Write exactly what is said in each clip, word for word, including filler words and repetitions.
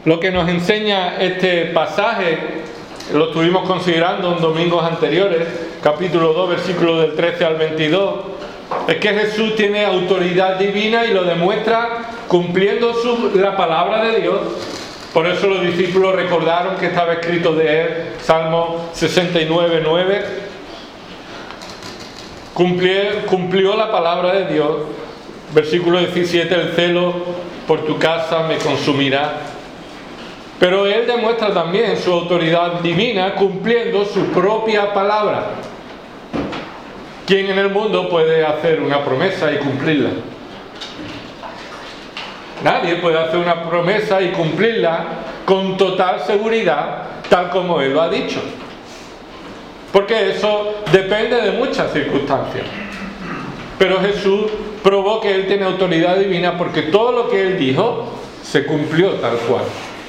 Lo que nos enseña este pasaje, lo estuvimos considerando en domingos anteriores, capítulo dos, versículos del trece al veintidós, es que Jesús tiene autoridad divina y lo demuestra cumpliendo su, la palabra de Dios. Por eso los discípulos recordaron que estaba escrito de él, Salmo sesenta y nueve, nueve. Cumplió, cumplió la palabra de Dios. Versículo diecisiete, el celo por tu casa me consumirá. Pero él demuestra también su autoridad divina cumpliendo su propia palabra. ¿Quién en el mundo puede hacer una promesa y cumplirla? Nadie puede hacer una promesa y cumplirla con total seguridad, tal como él lo ha dicho. Porque eso depende de muchas circunstancias. Pero Jesús probó que él tiene autoridad divina porque todo lo que él dijo se cumplió tal cual.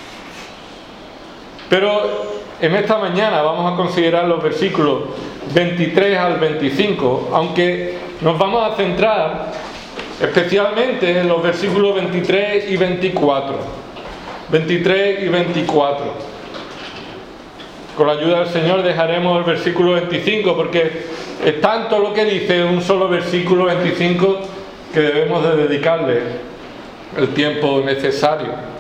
Pero en esta mañana vamos a considerar los versículos veintitrés al veinticinco, aunque nos vamos a centrar especialmente en los versículos veintitrés y veinticuatro. veintitrés y veinticuatro. Con la ayuda del Señor dejaremos el versículo veinticinco porque es tanto lo que dice un solo versículo veinticinco que debemos de dedicarle el tiempo necesario.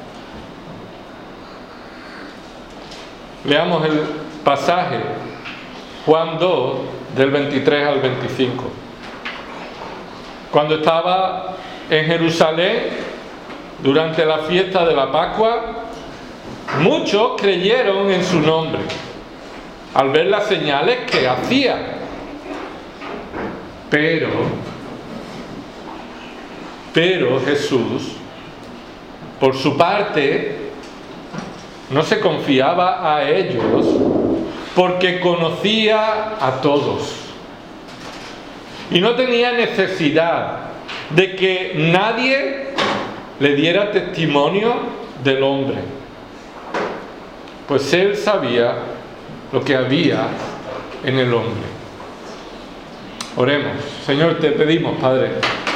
Leamos el pasaje, Juan dos, del veintitrés al veinticinco. Cuando estaba en Jerusalén, durante la fiesta de la Pascua, muchos creyeron en su nombre, al ver las señales que hacía. Pero, pero Jesús, por su parte, no se confiaba a ellos porque conocía a todos y no tenía necesidad de que nadie le diera testimonio del hombre, pues él sabía lo que había en el hombre. Oremos. Señor, te pedimos, Padre,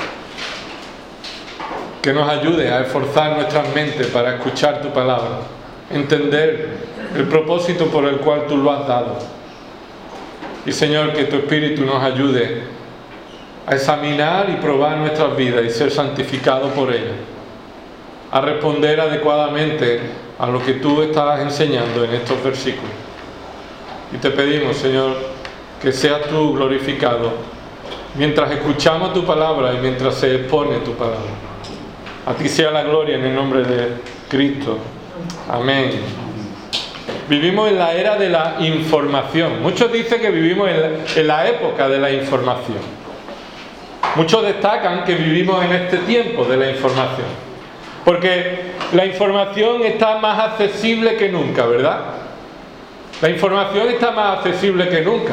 que nos ayude a esforzar nuestras mentes para escuchar tu palabra, entender el propósito por el cual tú lo has dado. Y Señor, que tu Espíritu nos ayude a examinar y probar nuestras vidas y ser santificados por ellas, a responder adecuadamente a lo que tú estás enseñando en estos versículos. Y te pedimos, Señor, que seas tú glorificado mientras escuchamos tu palabra y mientras se expone tu palabra. A ti sea la gloria en el nombre de Cristo. Amén. Vivimos en la era de la información. Muchos dicen que vivimos en la, en la época de la información. Muchos destacan que vivimos en este tiempo de la información, porque la información está más accesible que nunca, ¿verdad? La información está más accesible que nunca.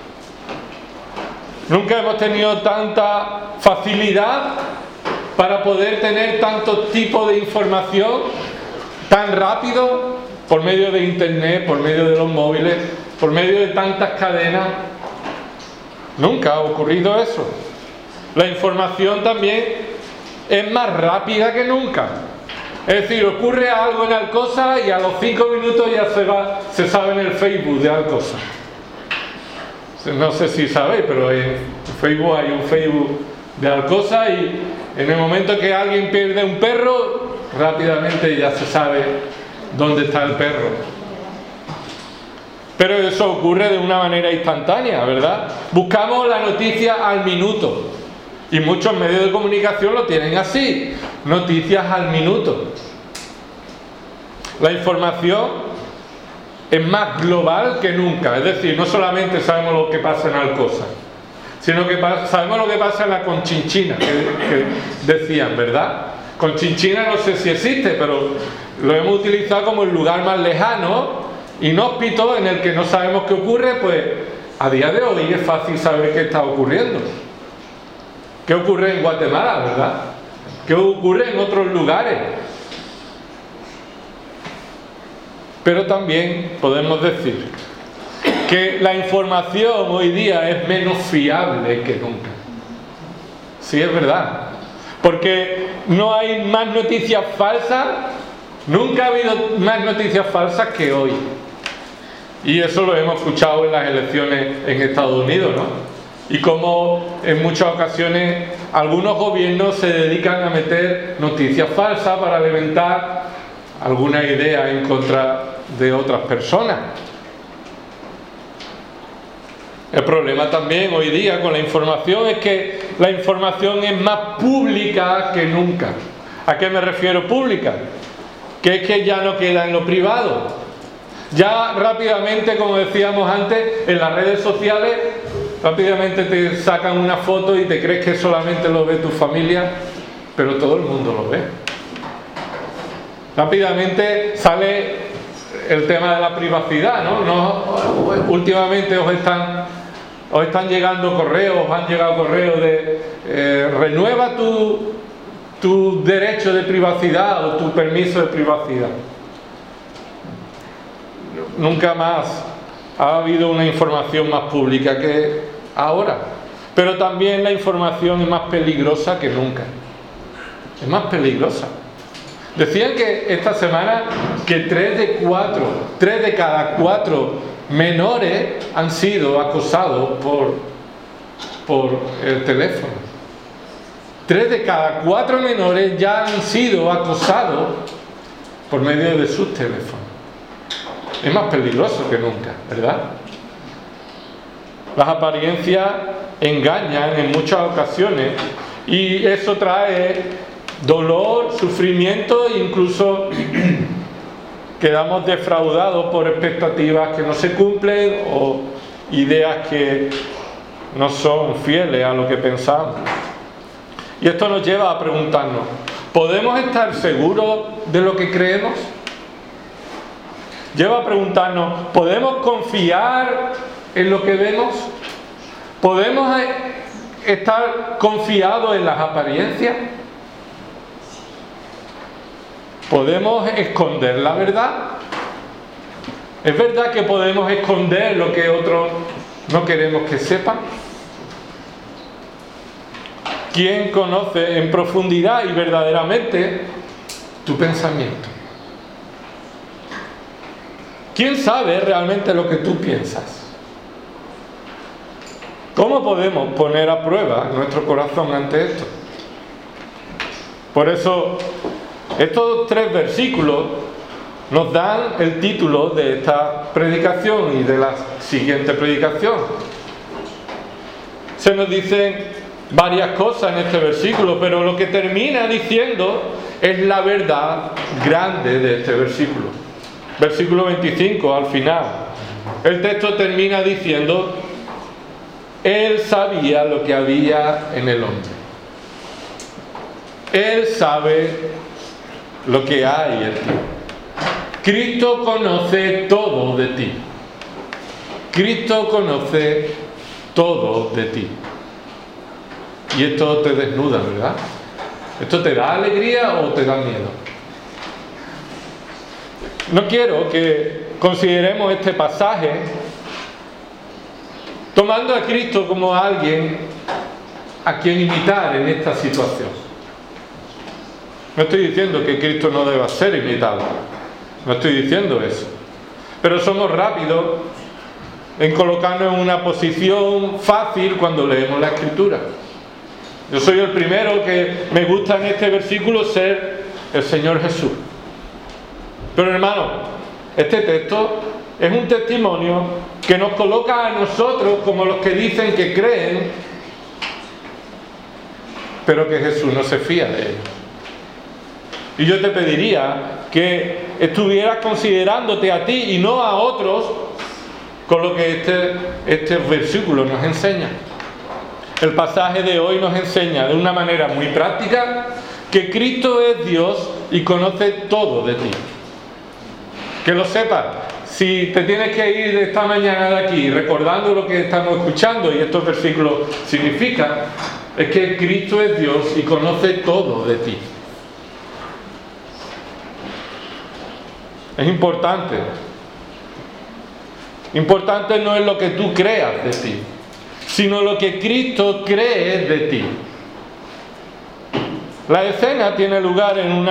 Nunca hemos tenido tanta facilidad para poder tener tantos tipos de información tan rápido, por medio de internet, por medio de los móviles, por medio de tantas cadenas. Nunca ha ocurrido eso. La información también es más rápida que nunca. Es decir, ocurre algo en Alcosa y a los cinco minutos ya se va, se sabe en el Facebook de Alcosa. No sé si sabéis, pero en Facebook hay un Facebook de Alcosa y en el momento que alguien pierde un perro, rápidamente ya se sabe dónde está el perro. Pero eso ocurre de una manera instantánea, ¿verdad? Buscamos la noticia al minuto. Y muchos medios de comunicación lo tienen así, noticias al minuto. La información es más global que nunca, es decir, no solamente sabemos lo que pasa en Alcosa, sino que sabemos lo que pasa en la Conchinchina, que, que decían, ¿verdad? Conchinchina no sé si existe, pero lo hemos utilizado como el lugar más lejano, inhóspito, en el que no sabemos qué ocurre. Pues a día de hoy es fácil saber qué está ocurriendo. ¿Qué ocurre en Guatemala, verdad? ¿Qué ocurre en otros lugares? Pero también podemos decir que la información hoy día es menos fiable que nunca. Sí, es verdad. Porque no hay más noticias falsas Nunca ha habido más noticias falsas que hoy. Y eso lo hemos escuchado en las elecciones en Estados Unidos, ¿no? Y como en muchas ocasiones algunos gobiernos se dedican a meter noticias falsas para alimentar alguna idea en contra de otras personas. El problema también hoy día con la información es que la información es más pública que nunca. ¿A qué me refiero pública? Que es que ya no queda en lo privado. Ya rápidamente, como decíamos antes, en las redes sociales, rápidamente te sacan una foto y te crees que solamente lo ve tu familia, pero todo el mundo lo ve. Rápidamente sale el tema de la privacidad, ¿no? No, últimamente os están, os están llegando correos, os han llegado correos de eh, renueva tu, tu derecho de privacidad o tu permiso de privacidad. Nunca más ha habido una información más pública que ahora, pero también la información es más peligrosa que nunca. Es más peligrosa. Decían que esta semana que tres de cuatro, tres de cada cuatro menores han sido acosados por, por el teléfono. Tres de cada cuatro menores ya han sido acosados por medio de sus teléfonos. Es más peligroso que nunca, ¿verdad? Las apariencias engañan en muchas ocasiones y eso trae dolor, sufrimiento e incluso quedamos defraudados por expectativas que no se cumplen o ideas que no son fieles a lo que pensamos. Y esto nos lleva a preguntarnos, ¿podemos estar seguros de lo que creemos? Lleva a preguntarnos, ¿podemos confiar en lo que vemos? ¿Podemos estar confiados en las apariencias? ¿Podemos esconder la verdad? ¿Es verdad que podemos esconder lo que otros no queremos que sepan? ¿Quién conoce en profundidad y verdaderamente tu pensamiento? ¿Quién sabe realmente lo que tú piensas? ¿Cómo podemos poner a prueba nuestro corazón ante esto? Por eso, estos tres versículos nos dan el título de esta predicación y de la siguiente predicación. Se nos dicen varias cosas en este versículo, pero lo que termina diciendo es la verdad grande de este versículo. Versículo veinticinco, al final, el texto termina diciendo: Él sabía lo que había en el hombre. Él sabe lo que hay en ti. Cristo conoce todo de ti. Cristo conoce todo de ti. Y esto te desnuda, ¿verdad? ¿Esto te da alegría o te da miedo? No quiero que consideremos este pasaje tomando a Cristo como a alguien a quien imitar en esta situación. No estoy diciendo que Cristo no deba ser imitado, no estoy diciendo eso, pero somos rápidos en colocarnos en una posición fácil cuando leemos la Escritura. Yo soy el primero que me gusta en este versículo ser el Señor Jesús. Pero hermano, este texto es un testimonio que nos coloca a nosotros como los que dicen que creen, pero que Jesús no se fía de ellos. Y yo te pediría que estuvieras considerándote a ti y no a otros con lo que este, este versículo nos enseña. El pasaje de hoy nos enseña de una manera muy práctica que Cristo es Dios y conoce todo de ti. Que lo sepas. Si te tienes que ir de esta mañana de aquí recordando lo que estamos escuchando y estos versículos significan, es que Cristo es Dios y conoce todo de ti. Es importante. Importante no es lo que tú creas de ti, sino lo que Cristo cree de ti. La escena tiene lugar en una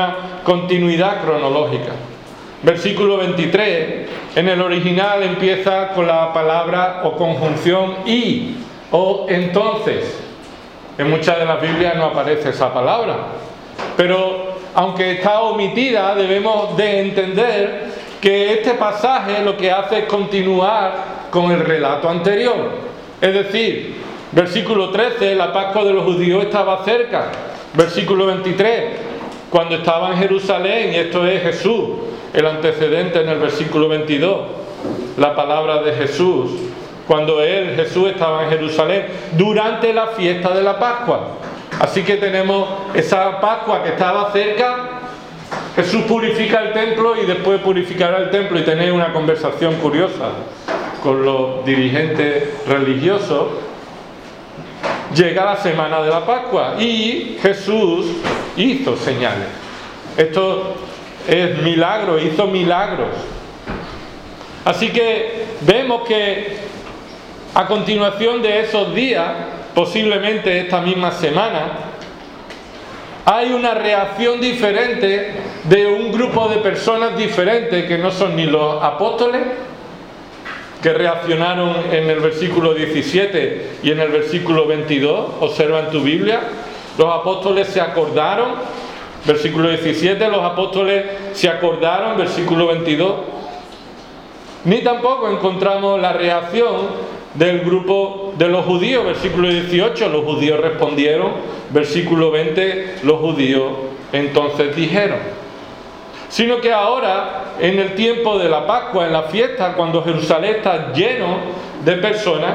continuidad cronológica. Versículo veintitrés, en el original empieza con la palabra o conjunción y o entonces. En muchas de las Biblias no aparece esa palabra, pero aunque está omitida, debemos de entender que este pasaje lo que hace es continuar con el relato anterior. Es decir, versículo trece, la Pascua de los judíos estaba cerca. Versículo veintitrés, cuando estaba en Jerusalén, y esto es Jesús, el antecedente en el versículo veintidós, la palabra de Jesús, cuando él, Jesús, estaba en Jerusalén, durante la fiesta de la Pascua. Así que tenemos esa Pascua que estaba cerca. Jesús purifica el templo y después purificará el templo, y tenéis una conversación curiosa con los dirigentes religiosos. Llega la semana de la Pascua y Jesús hizo señales. Esto es milagro, hizo milagros. Así que vemos que a continuación de esos días, posiblemente esta misma semana, hay una reacción diferente de un grupo de personas diferentes que no son ni los apóstoles, que reaccionaron en el versículo diecisiete y en el versículo veintidós. Observa en tu Biblia, los apóstoles se acordaron, versículo diecisiete, los apóstoles se acordaron, versículo veintidós. Ni tampoco encontramos la reacción del grupo de los judíos, versículo dieciocho, los judíos respondieron, versículo veinte, los judíos entonces dijeron. Sino que ahora, en el tiempo de la Pascua, en la fiesta, cuando Jerusalén está lleno de personas,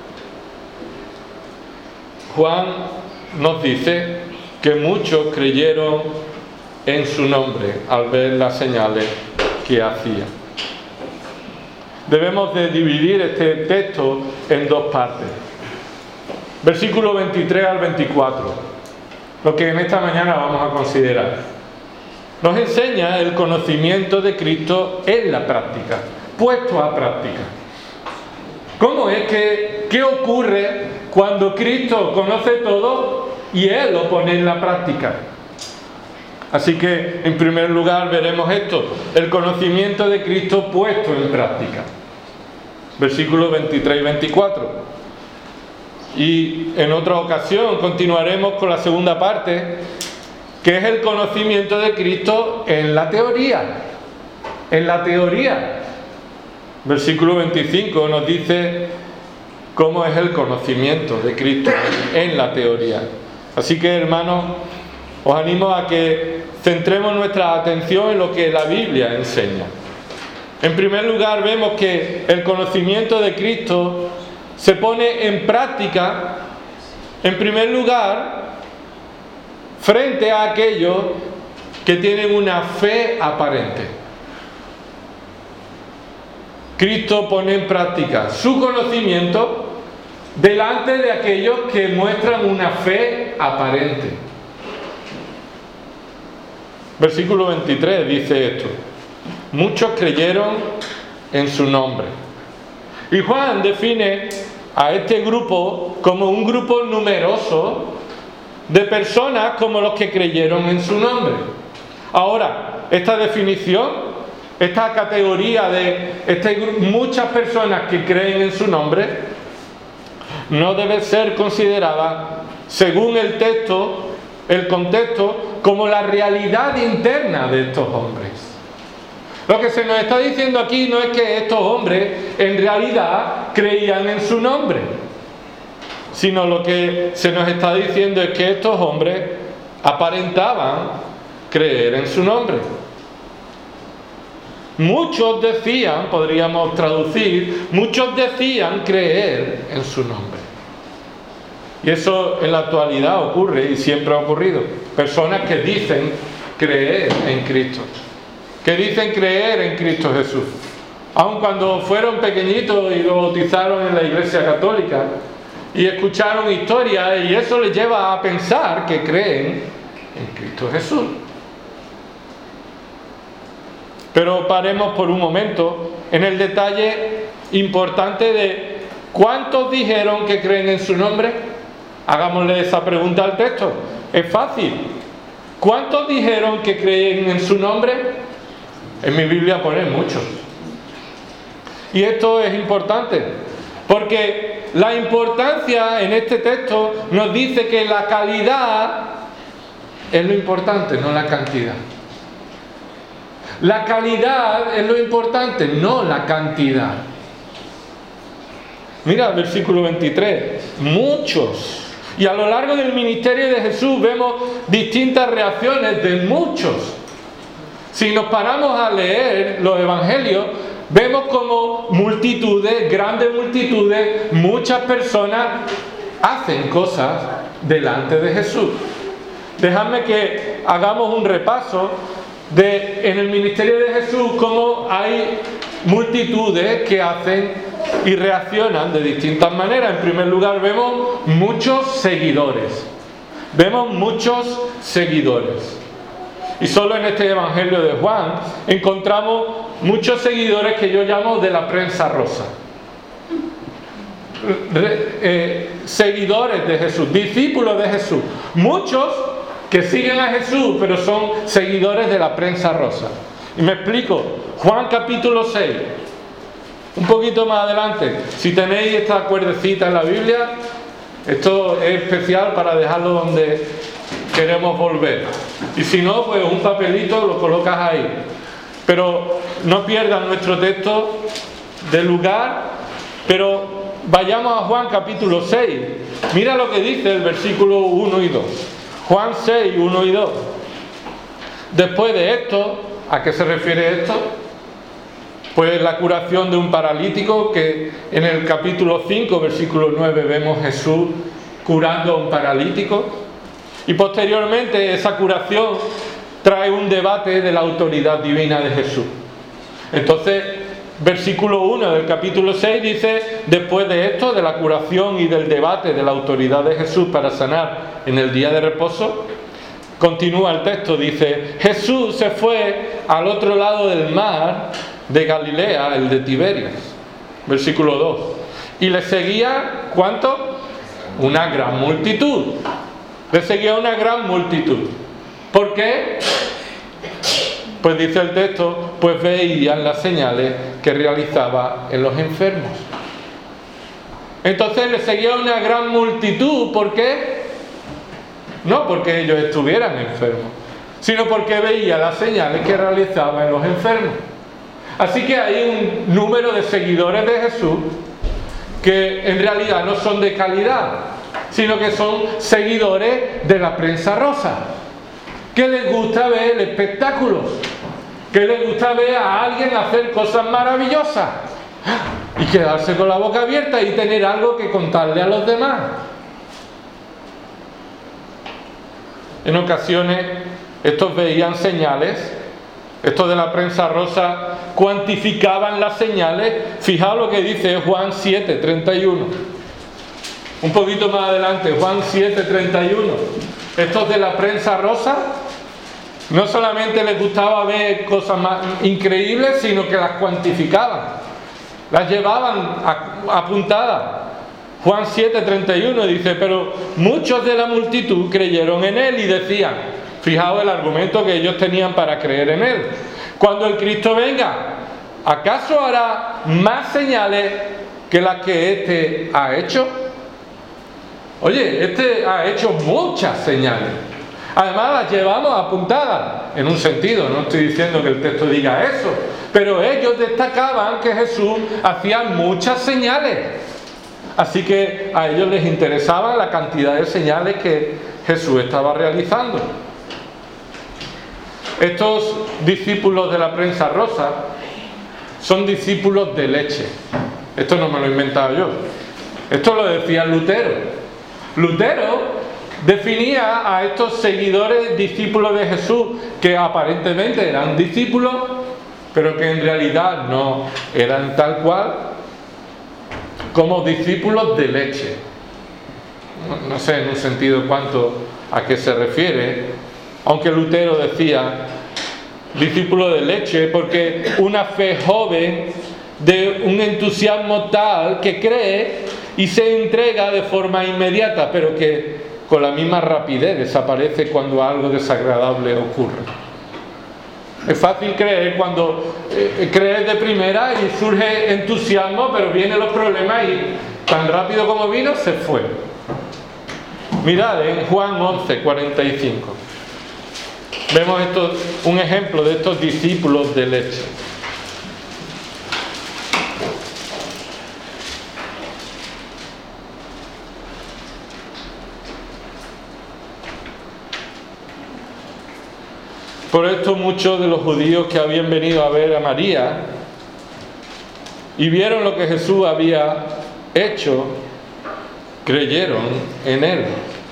Juan nos dice que muchos creyeron en su nombre al ver las señales que hacía. Debemos de dividir este texto en dos partes. Versículo veintitrés al veinticuatro, lo que en esta mañana vamos a considerar. Nos enseña el conocimiento de Cristo en la práctica, puesto a práctica. ¿Cómo es que, qué ocurre cuando Cristo conoce todo y Él lo pone en la práctica? Así que, en primer lugar, veremos esto, el conocimiento de Cristo puesto en práctica. Versículos veintitrés y veinticuatro. Y en otra ocasión continuaremos con la segunda parte, que es el conocimiento de Cristo en la teoría. En la teoría. Versículo veinticinco nos dice cómo es el conocimiento de Cristo en la teoría. Así que, hermanos, os animo a que centremos nuestra atención en lo que la Biblia enseña. En primer lugar, vemos que el conocimiento de Cristo se pone en práctica, en primer lugar, frente a aquellos que tienen una fe aparente. Cristo pone en práctica su conocimiento delante de aquellos que muestran una fe aparente. Versículo veintitrés dice esto: muchos creyeron en su nombre. Y Juan define a este grupo como un grupo numeroso de personas como los que creyeron en su nombre. Ahora, esta definición, esta categoría de este grupo, muchas personas que creen en su nombre, no debe ser considerada, según el texto, el contexto, como la realidad interna de estos hombres. Lo que se nos está diciendo aquí no es que estos hombres en realidad creían en su nombre, sino lo que se nos está diciendo es que estos hombres aparentaban creer en su nombre. Muchos decían, podríamos traducir, muchos decían creer en su nombre. Y eso en la actualidad ocurre y siempre ha ocurrido. Personas que dicen creer en Cristo, que dicen creer en Cristo Jesús. Aun cuando fueron pequeñitos y lo bautizaron en la Iglesia Católica y escucharon historias, y eso les lleva a pensar que creen en Cristo Jesús. Pero paremos por un momento en el detalle importante de ¿cuántos dijeron que creen en su nombre? Hagámosle esa pregunta al texto. Es fácil. ¿Cuántos dijeron que creen en su nombre? En mi Biblia pone muchos. Y esto es importante, porque la importancia en este texto nos dice que la calidad es lo importante, no la cantidad. La calidad es lo importante, no la cantidad. Mira el versículo veintitrés. Muchos. Y a lo largo del ministerio de Jesús vemos distintas reacciones de muchos. Si nos paramos a leer los evangelios, vemos como multitudes, grandes multitudes, muchas personas hacen cosas delante de Jesús. Dejadme que hagamos un repaso de en el ministerio de Jesús cómo hay multitudes que hacen y reaccionan de distintas maneras. En primer lugar, vemos muchos seguidores. Vemos muchos seguidores. Y solo en este Evangelio de Juan encontramos muchos seguidores que yo llamo de la prensa rosa. Re, eh, seguidores de Jesús, discípulos de Jesús. Muchos que siguen a Jesús, pero son seguidores de la prensa rosa. Y me explico. Juan capítulo seis. Un poquito más adelante. Si tenéis esta cuerdecita en la Biblia, esto es especial para dejarlo donde queremos volver. Y si no, pues un papelito lo colocas ahí. Pero no pierdan nuestro texto de lugar. Pero vayamos a Juan capítulo seis. Mira lo que dice el versículo uno y dos. Juan seis, uno y dos. Después de esto, ¿a qué se refiere esto? Pues la curación de un paralítico, que en el capítulo cinco, versículo nueve, vemos Jesús curando a un paralítico. Y posteriormente esa curación trae un debate de la autoridad divina de Jesús. Entonces, versículo uno del capítulo seis dice: después de esto, de la curación y del debate de la autoridad de Jesús para sanar en el día de reposo, continúa el texto, dice: Jesús se fue al otro lado del mar de Galilea, el de Tiberias. Versículo dos. Y le seguía, ¿cuánto? Una gran multitud. Le seguía una gran multitud. ¿Por qué? Pues dice el texto, pues veían las señales que realizaba en los enfermos. Entonces le seguía una gran multitud. ¿Por qué? No porque ellos estuvieran enfermos, sino porque veía las señales que realizaba en los enfermos. Así que hay un número de seguidores de Jesús que en realidad no son de calidad, sino que son seguidores de la prensa rosa, que les gusta ver espectáculos, que les gusta ver a alguien hacer cosas maravillosas y quedarse con la boca abierta y tener algo que contarle a los demás. En ocasiones estos veían señales, estos de la prensa rosa cuantificaban las señales. Fijaos lo que dice Juan siete, treinta y uno. Un poquito más adelante, Juan siete, treinta y uno. Estos de la prensa rosa no solamente les gustaba ver cosas más increíbles, sino que las cuantificaban, las llevaban apuntadas. Juan siete, treinta y uno dice: pero muchos de la multitud creyeron en él y decían, fijaos el argumento que ellos tenían para creer en él: cuando el Cristo venga, ¿acaso hará más señales que las que éste ha hecho? Oye, este ha hecho muchas señales. Además las llevamos apuntadas, en un sentido, no estoy diciendo que el texto diga eso, pero ellos destacaban que Jesús hacía muchas señales. Así que a ellos les interesaba la cantidad de señales que Jesús estaba realizando. Estos discípulos de la prensa rosa son discípulos de leche. Esto no me lo he inventado yo. Esto lo decía Lutero. Lutero definía a estos seguidores, discípulos de Jesús, que aparentemente eran discípulos, pero que en realidad no eran tal cual, como discípulos de leche. No, no sé en un sentido cuánto a qué se refiere, aunque Lutero decía discípulo de leche, porque una fe joven, de un entusiasmo tal que cree y se entrega de forma inmediata, pero que con la misma rapidez desaparece cuando algo desagradable ocurre. Es fácil creer cuando eh, crees de primera y surge entusiasmo, pero vienen los problemas y tan rápido como vino se fue. Mirad en Juan once, cuarenta y cinco. Vemos esto, un ejemplo de estos discípulos de leche. Por esto muchos de los judíos que habían venido a ver a María y vieron lo que Jesús había hecho, creyeron en él.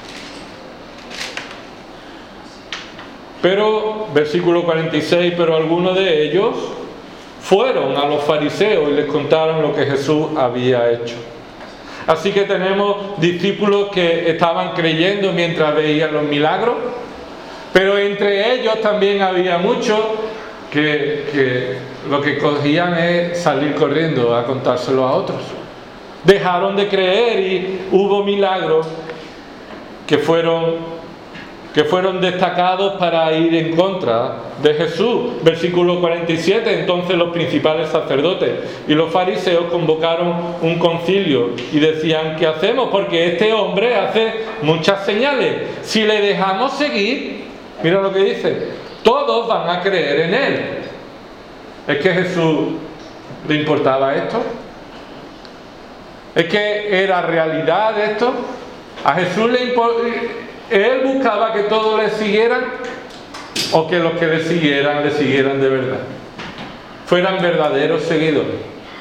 Pero, versículo cuarenta y seis, pero algunos de ellos fueron a los fariseos y les contaron lo que Jesús había hecho. Así que tenemos discípulos que estaban creyendo mientras veían los milagros, pero entre ellos también había muchos que, que lo que cogían es salir corriendo a contárselo a otros. Dejaron de creer y hubo milagros que fueron, que fueron destacados para ir en contra de Jesús. Versículo cuarenta y siete, entonces los principales sacerdotes y los fariseos convocaron un concilio y decían, ¿qué hacemos? Porque este hombre hace muchas señales. Si le dejamos seguir, mira lo que dice, todos van a creer en él. ¿Es que a Jesús le importaba esto? ¿Es que era realidad esto? ¿A Jesús le importaba? ¿Él buscaba que todos le siguieran? ¿O que los que le siguieran, le siguieran de verdad? Fueran verdaderos seguidores.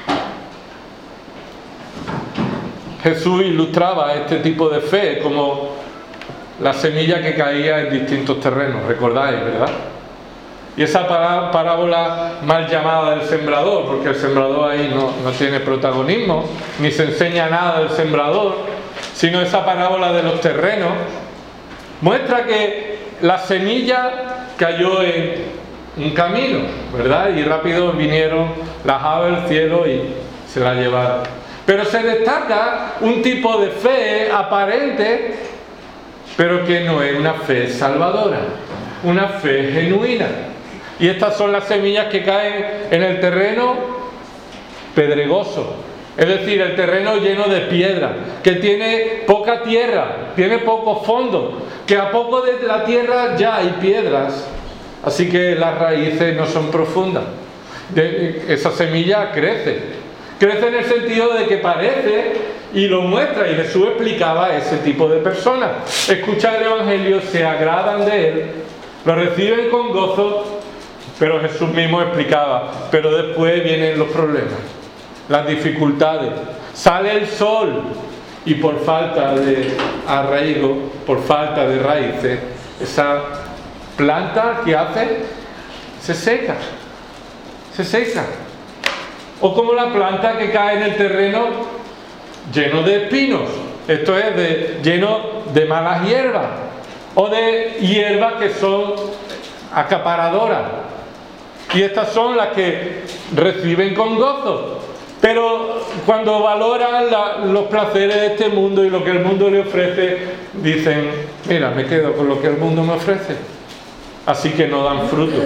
Jesús ilustraba este tipo de fe como la semilla que caía en distintos terrenos, recordáis, ¿verdad? Y esa parábola mal llamada del sembrador, porque el sembrador ahí no, no tiene protagonismo, ni se enseña nada del sembrador, sino esa parábola de los terrenos, muestra que la semilla cayó en un camino, ¿verdad? Y rápido vinieron las aves del cielo y se la llevaron. Pero se destaca un tipo de fe aparente, pero que no es una fe salvadora, una fe genuina. Y estas son las semillas que caen en el terreno pedregoso, es decir, el terreno lleno de piedra, que tiene poca tierra, tiene poco fondo, que a poco de la tierra ya hay piedras, así que las raíces no son profundas. De, esa semilla crece, crece en el sentido de que parece, y lo muestra, y Jesús explicaba a ese tipo de personas. Escuchan el Evangelio, se agradan de él, lo reciben con gozo, pero Jesús mismo explicaba, pero después vienen los problemas, las dificultades, sale el sol, y por falta de arraigo, por falta de raíces, esa planta que hace, se seca, se seca. O como la planta que cae en el terreno lleno de espinos, esto es, de, lleno de malas hierbas, o de hierbas que son acaparadoras, y estas son las que reciben con gozo, pero cuando valoran la, los placeres de este mundo y lo que el mundo le ofrece, dicen, mira, me quedo con lo que el mundo me ofrece, así que no dan fruto.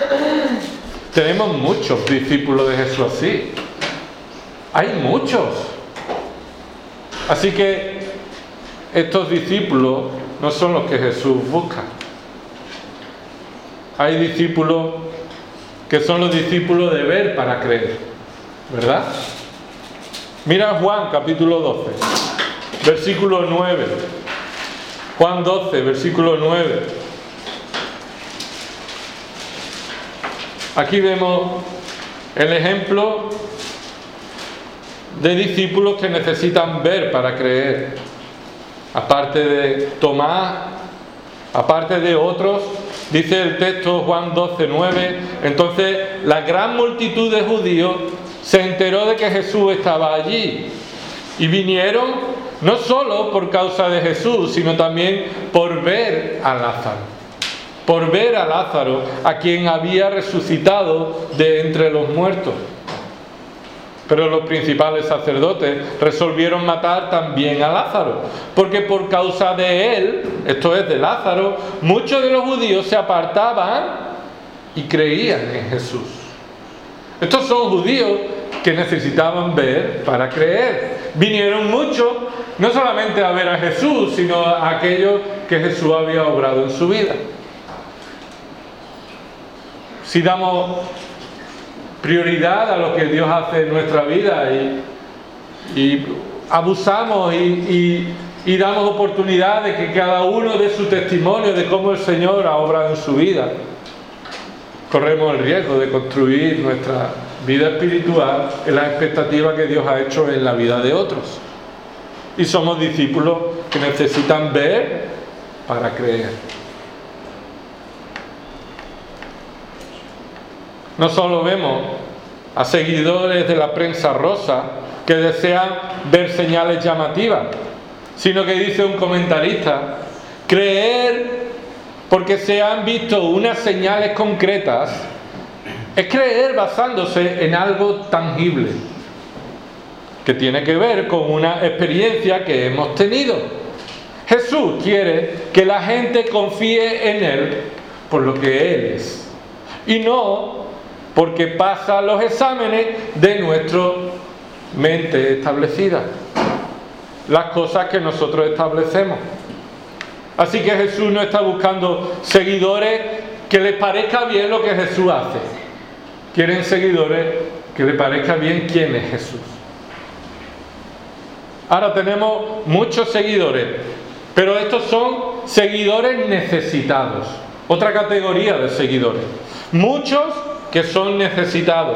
Tenemos muchos discípulos de Jesús así, hay muchos. Así que estos discípulos no son los que Jesús busca. Hay discípulos que son los discípulos de ver para creer, ¿verdad? Mira Juan capítulo doce, versículo nueve. Juan doce, versículo nueve. Aquí vemos el ejemplo de discípulos que necesitan ver para creer. Aparte de Tomás, aparte de otros, dice el texto Juan doce, nueve, entonces la gran multitud de judíos se enteró de que Jesús estaba allí y vinieron no solo por causa de Jesús, sino también por ver a Lázaro, por ver a Lázaro, a quien había resucitado de entre los muertos. Pero los principales sacerdotes resolvieron matar también a Lázaro, porque por causa de él, esto es de Lázaro, muchos de los judíos se apartaban y creían en Jesús. Estos son judíos que necesitaban ver para creer. Vinieron muchos, no solamente a ver a Jesús, sino a aquellos que Jesús había obrado en su vida. Si damos prioridad a lo que Dios hace en nuestra vida y, y abusamos y, y, y damos oportunidad de que cada uno dé su testimonio de cómo el Señor ha obrado en su vida, corremos el riesgo de construir nuestra vida espiritual en la expectativa que Dios ha hecho en la vida de otros. Y somos discípulos que necesitan ver para creer. No solo vemos a seguidores de la prensa rosa que desean ver señales llamativas, sino que dice un comentarista, creer porque se han visto unas señales concretas es creer basándose en algo tangible, que tiene que ver con una experiencia que hemos tenido. Jesús quiere que la gente confíe en Él por lo que Él es, y no porque pasa los exámenes de nuestra mente establecida, las cosas que nosotros establecemos. Así que Jesús no está buscando seguidores que les parezca bien lo que Jesús hace. Quieren seguidores que les parezca bien quién es Jesús. Ahora tenemos muchos seguidores, pero estos son seguidores necesitados. Otra categoría de seguidores. Muchos que son necesitados.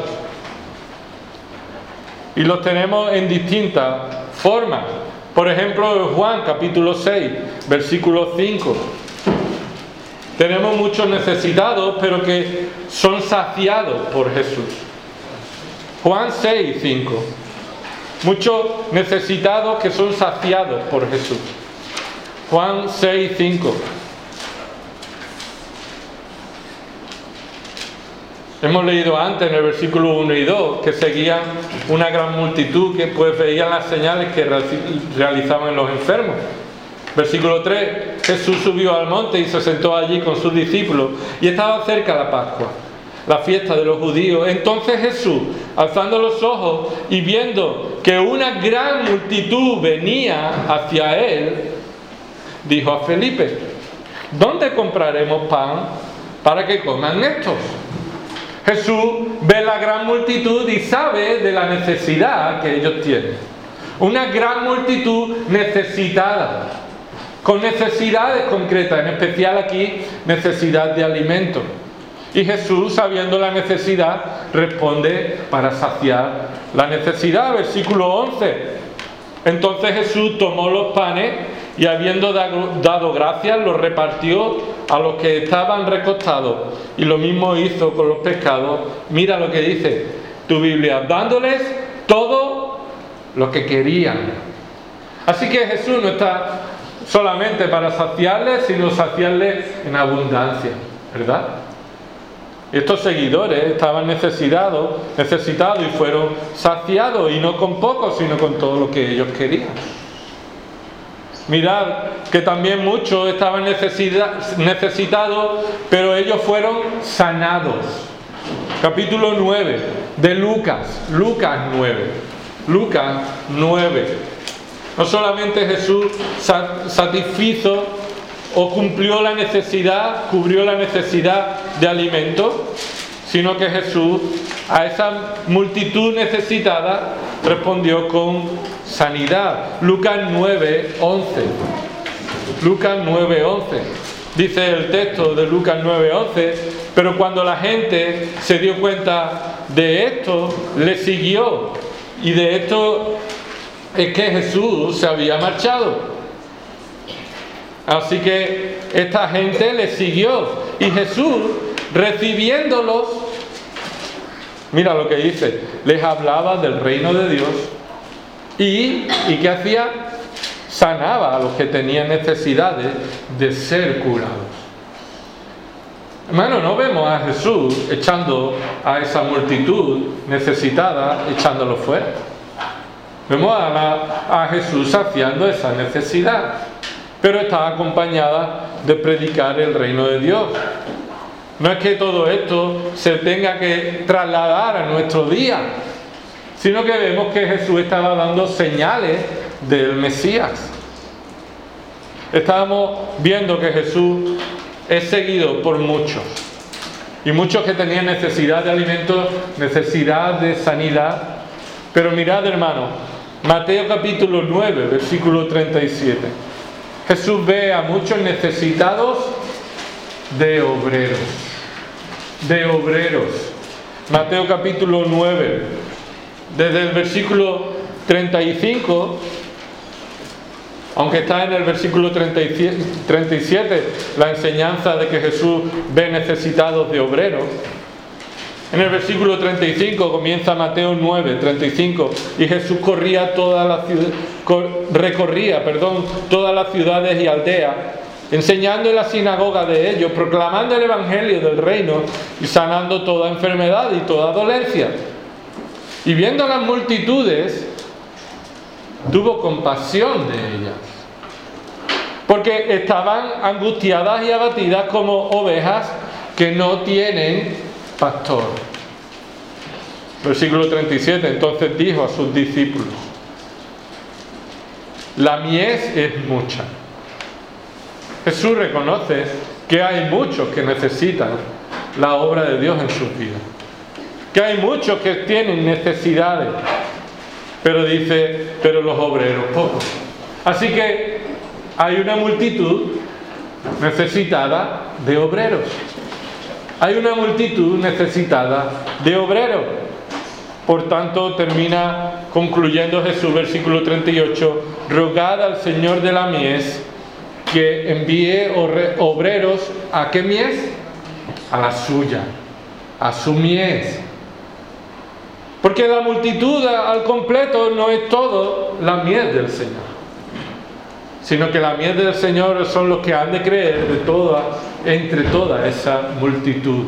Y los tenemos en distintas formas. Por ejemplo, en Juan capítulo seis, versículo cinco. Tenemos muchos necesitados, pero que son saciados por Jesús. Juan seis, cinco. Muchos necesitados que son saciados por Jesús. Juan seis, cinco. Hemos leído antes en el versículo uno y dos que seguían una gran multitud que pues veían las señales que realizaban los enfermos. Versículo tres, Jesús subió al monte y se sentó allí con sus discípulos y estaba cerca la Pascua, la fiesta de los judíos. Entonces Jesús, alzando los ojos y viendo que una gran multitud venía hacia él, dijo a Felipe, ¿dónde compraremos pan para que coman estos? Jesús ve la gran multitud y sabe de la necesidad que ellos tienen. Una gran multitud necesitada, con necesidades concretas, en especial aquí necesidad de alimento. Y Jesús, sabiendo la necesidad, responde para saciar la necesidad. Versículo once. Entonces Jesús tomó los panes y habiendo dado gracias, los repartió a los que estaban recostados. Y lo mismo hizo con los pescados. Mira lo que dice tu Biblia, dándoles todo lo que querían. Así que Jesús no está solamente para saciarles, sino saciarles en abundancia, ¿verdad? Estos seguidores estaban necesitados, necesitados y fueron saciados, y no con poco, sino con todo lo que ellos querían. Mirad que también muchos estaban necesitados, pero ellos fueron sanados. Capítulo nueve de Lucas, Lucas nueve, Lucas nueve. No solamente Jesús satisfizo o cumplió la necesidad, cubrió la necesidad de alimento, sino que Jesús a esa multitud necesitada respondió con sanidad. Lucas nueve, once. Lucas nueve, once. Dice el texto de Lucas nueve, once, pero cuando la gente se dio cuenta de esto, le siguió. Y de esto es que Jesús se había marchado. Así que esta gente le siguió. Y Jesús, recibiéndolos, mira lo que dice, les hablaba del reino de Dios. ¿Y, y qué hacía? Sanaba a los que tenían necesidades de ser curados. Hermano, no vemos a Jesús echando a esa multitud necesitada, echándolo fuera. Vemos a, la, a Jesús saciando esa necesidad, pero está acompañada de predicar el reino de Dios. No es que todo esto se tenga que trasladar a nuestro día, sino que vemos que Jesús estaba dando señales del Mesías. Estábamos viendo que Jesús es seguido por muchos, y muchos que tenían necesidad de alimentos, necesidad de sanidad. Pero mirad, hermano, Mateo capítulo nueve, versículo treinta y siete. Jesús ve a muchos necesitados de obreros, de obreros. Mateo capítulo nueve, desde el versículo treinta y cinco, aunque está en el versículo treinta y siete la enseñanza de que Jesús ve necesitados de obreros. En el versículo treinta y cinco comienza Mateo nueve, treinta y cinco, y Jesús corría toda la ciudad, recorría, perdón, todas las ciudades y aldeas, enseñando en la sinagoga de ellos, proclamando el evangelio del reino y sanando toda enfermedad y toda dolencia. Y viendo las multitudes, tuvo compasión de ellas, porque estaban angustiadas y abatidas como ovejas que no tienen pastor. Versículo treinta y siete. Entonces dijo a sus discípulos: la mies es mucha. Jesús reconoce que hay muchos que necesitan la obra de Dios en sus vidas, que hay muchos que tienen necesidades, pero dice, pero los obreros pocos. Así que hay una multitud necesitada de obreros. Hay una multitud necesitada de obreros. Por tanto, termina concluyendo Jesús, versículo treinta y ocho, rogad al Señor de la mies que envíe obreros ¿a qué mies? A la suya, a su mies. Porque la multitud al completo no es todo la mies del Señor, sino que la mies del Señor son los que han de creer de toda, entre toda esa multitud.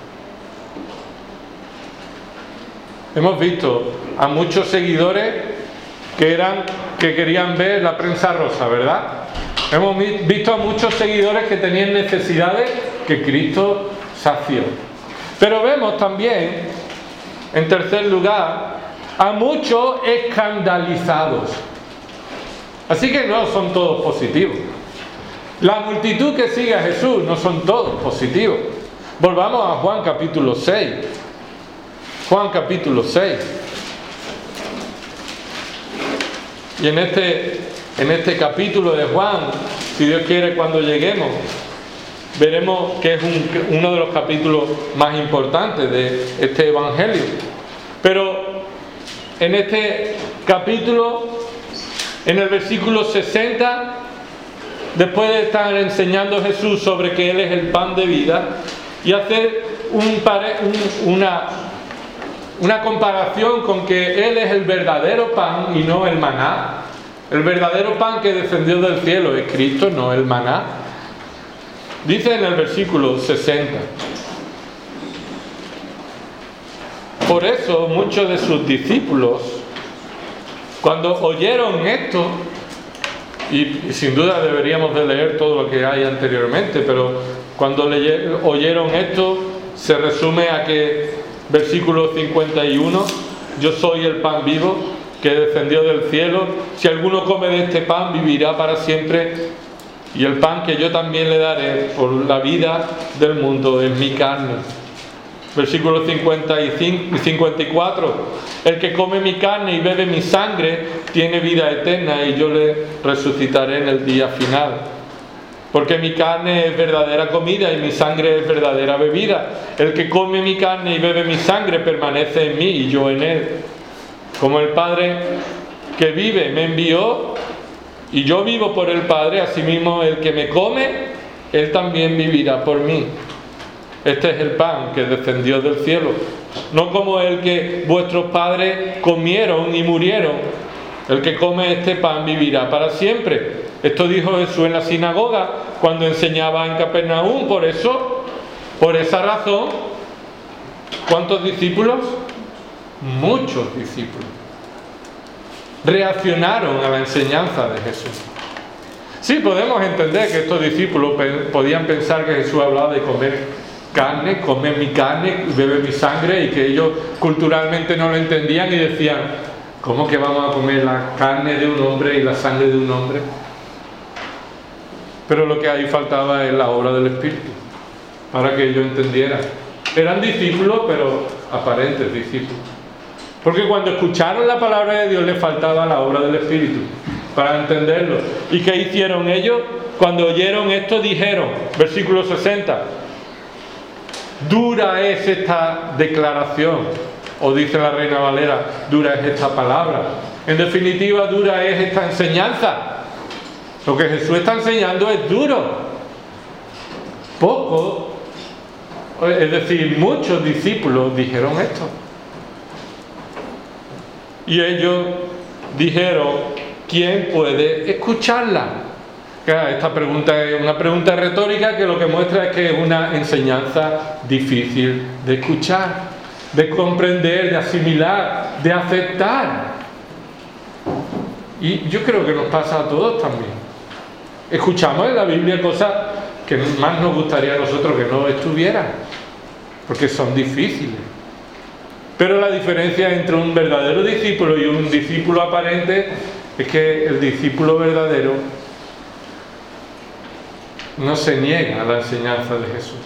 Hemos visto a muchos seguidores que eran que querían ver la prensa rosa, ¿verdad? Hemos visto a muchos seguidores que tenían necesidades que Cristo sació. Pero vemos también, en tercer lugar, a muchos escandalizados. Así que no son todos positivos. La multitud que sigue a Jesús no son todos positivos. Volvamos a Juan capítulo seis. Juan capítulo seis. Y en este, en este capítulo de Juan, si Dios quiere, cuando lleguemos, veremos que es un, uno de los capítulos más importantes de este evangelio. Pero en este capítulo, en el versículo sesenta, después de estar enseñando a Jesús sobre que Él es el pan de vida, y hacer un, un, una, una comparación con que Él es el verdadero pan y no el maná. El verdadero pan que descendió del cielo es Cristo, no el maná. Dice en el versículo sesenta: por eso muchos de sus discípulos, cuando oyeron esto, y, y sin duda deberíamos de leer todo lo que hay anteriormente, pero cuando leye, oyeron esto, se resume a que, versículo cincuenta y uno, yo soy el pan vivo que descendió del cielo, si alguno come de este pan vivirá para siempre, y el pan que yo también le daré por la vida del mundo es mi carne. Versículo cincuenta y cinco y cincuenta y cuatro, el que come mi carne y bebe mi sangre tiene vida eterna, y yo le resucitaré en el día final. Porque mi carne es verdadera comida y mi sangre es verdadera bebida. El que come mi carne y bebe mi sangre permanece en mí y yo en él. Como el Padre que vive me envió y yo vivo por el Padre, asimismo el que me come, él también vivirá por mí. Este es el pan que descendió del cielo, no como el que vuestros padres comieron y murieron. El que come este pan vivirá para siempre. Esto dijo Jesús en la sinagoga cuando enseñaba en Capernaum. Por eso Por esa razón, ¿cuántos discípulos? Muchos discípulos reaccionaron a la enseñanza de Jesús. Sí, podemos entender que estos discípulos podían pensar que Jesús hablaba de comer carne, comer mi carne, beber mi sangre, y que ellos culturalmente no lo entendían y decían, ¿cómo que vamos a comer la carne de un hombre y la sangre de un hombre? Pero lo que ahí faltaba es la obra del Espíritu, para que ellos entendieran. Eran discípulos, pero aparentes discípulos. Porque cuando escucharon la palabra de Dios les faltaba la obra del Espíritu para entenderlo. ¿Y qué hicieron ellos? Cuando oyeron esto dijeron, versículo sesenta, dura es esta declaración, o dice la Reina Valera, dura es esta palabra. En definitiva, dura es esta enseñanza. Lo que Jesús está enseñando es duro. Pocos, es decir, muchos discípulos dijeron esto. Y ellos dijeron, ¿quién puede escucharla? Claro, esta pregunta es una pregunta retórica que lo que muestra es que es una enseñanza difícil de escuchar, de comprender, de asimilar, de aceptar. Y yo creo que nos pasa a todos también. Escuchamos en la Biblia cosas que más nos gustaría a nosotros que no estuvieran, porque son difíciles. Pero la diferencia entre un verdadero discípulo y un discípulo aparente es que el discípulo verdadero no se niega a la enseñanza de Jesús.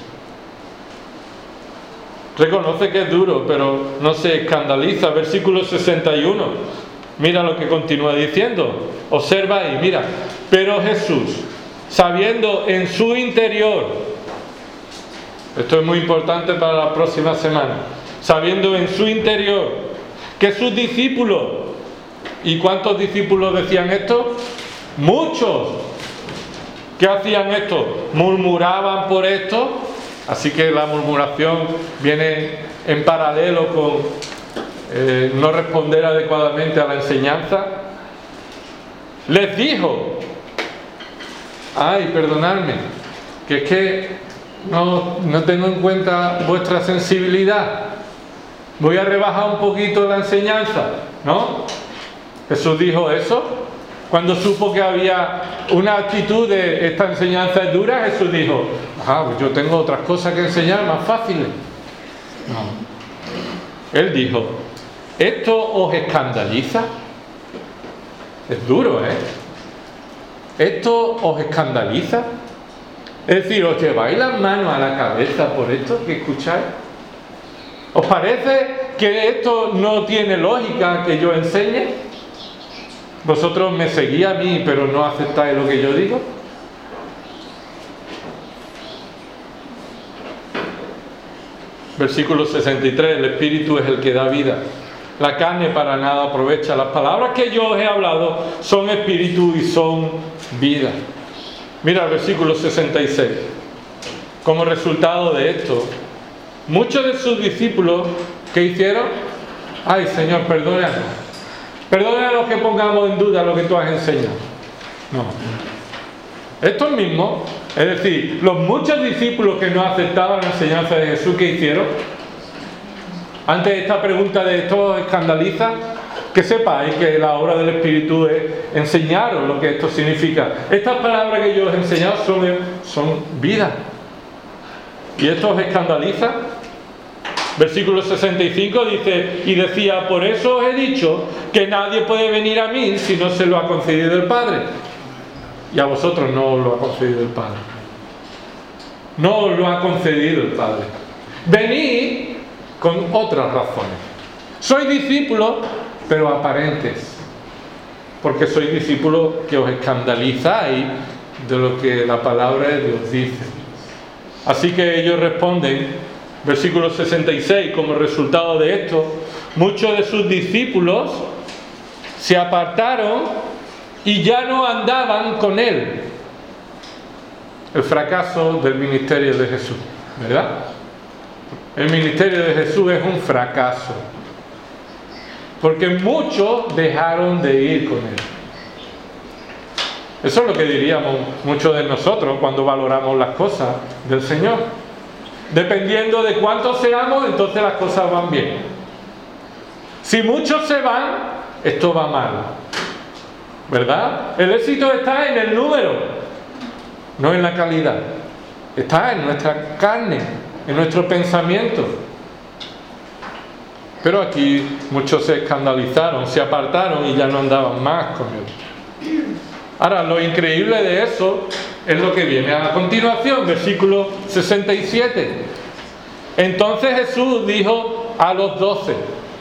Reconoce que es duro, pero no se escandaliza. Versículo sesenta y uno. Mira lo que continúa diciendo. Observa ahí, mira. Pero Jesús, sabiendo en su interior, esto es muy importante para la próxima semana, sabiendo en su interior que sus discípulos, ¿y cuántos discípulos decían esto? Muchos. ¿Qué hacían esto? Murmuraban por esto. Así que la murmuración viene en paralelo con eh, no responder adecuadamente a la enseñanza. Les dijo, ay, perdonadme, que es que no, no tengo en cuenta vuestra sensibilidad. Voy a rebajar un poquito la enseñanza, ¿no? Jesús dijo eso. Cuando supo que había una actitud de esta enseñanza es dura, Jesús dijo, ah, pues yo tengo otras cosas que enseñar más fáciles. No. Él dijo, ¿esto os escandaliza? Es duro, ¿eh? ¿Esto os escandaliza? Es decir, ¿os lleváis las manos a la cabeza por esto que escucháis? ¿Os parece que esto no tiene lógica que yo enseñe? ¿Vosotros me seguís a mí pero no aceptáis lo que yo digo? Versículo sesenta y tres, el Espíritu es el que da vida. La carne para nada aprovecha. Las palabras que yo os he hablado son espíritu y son vida. Mira el versículo sesenta y seis. Como resultado de esto, muchos de sus discípulos, ¿qué hicieron? Ay, Señor, perdónanos. Perdónanos que pongamos en duda lo que tú has enseñado. No. Estos mismos, es decir, los muchos discípulos que no aceptaban la enseñanza de Jesús, ¿qué hicieron? Ante esta pregunta de esto os escandaliza, que sepáis que la obra del Espíritu es enseñaros lo que esto significa. Estas palabras que yo os he enseñado son, son vida. ¿Y esto os escandaliza? Versículo sesenta y cinco dice, y decía, por eso os he dicho que nadie puede venir a mí si no se lo ha concedido el Padre. Y a vosotros no os lo ha concedido el Padre. No os lo ha concedido el Padre. Venid con otras razones. Sois discípulos, pero aparentes. Porque sois discípulos que os escandalizáis de lo que la palabra de Dios dice. Así que ellos responden, versículo sesenta y seis, como resultado de esto, muchos de sus discípulos se apartaron y ya no andaban con él. El fracaso del ministerio de Jesús, ¿verdad? El ministerio de Jesús es un fracaso, porque muchos dejaron de ir con él. Eso es lo que diríamos muchos de nosotros cuando valoramos las cosas del Señor. Dependiendo de cuántos seamos, entonces las cosas van bien. Si muchos se van, esto va mal, ¿verdad? El éxito está en el número, no en la calidad. Está en nuestra carne, en nuestro pensamiento. Pero aquí muchos se escandalizaron, se apartaron y ya no andaban más con Él. Ahora, lo increíble de eso es lo que viene a continuación, versículo sesenta y siete. Entonces Jesús dijo a los doce: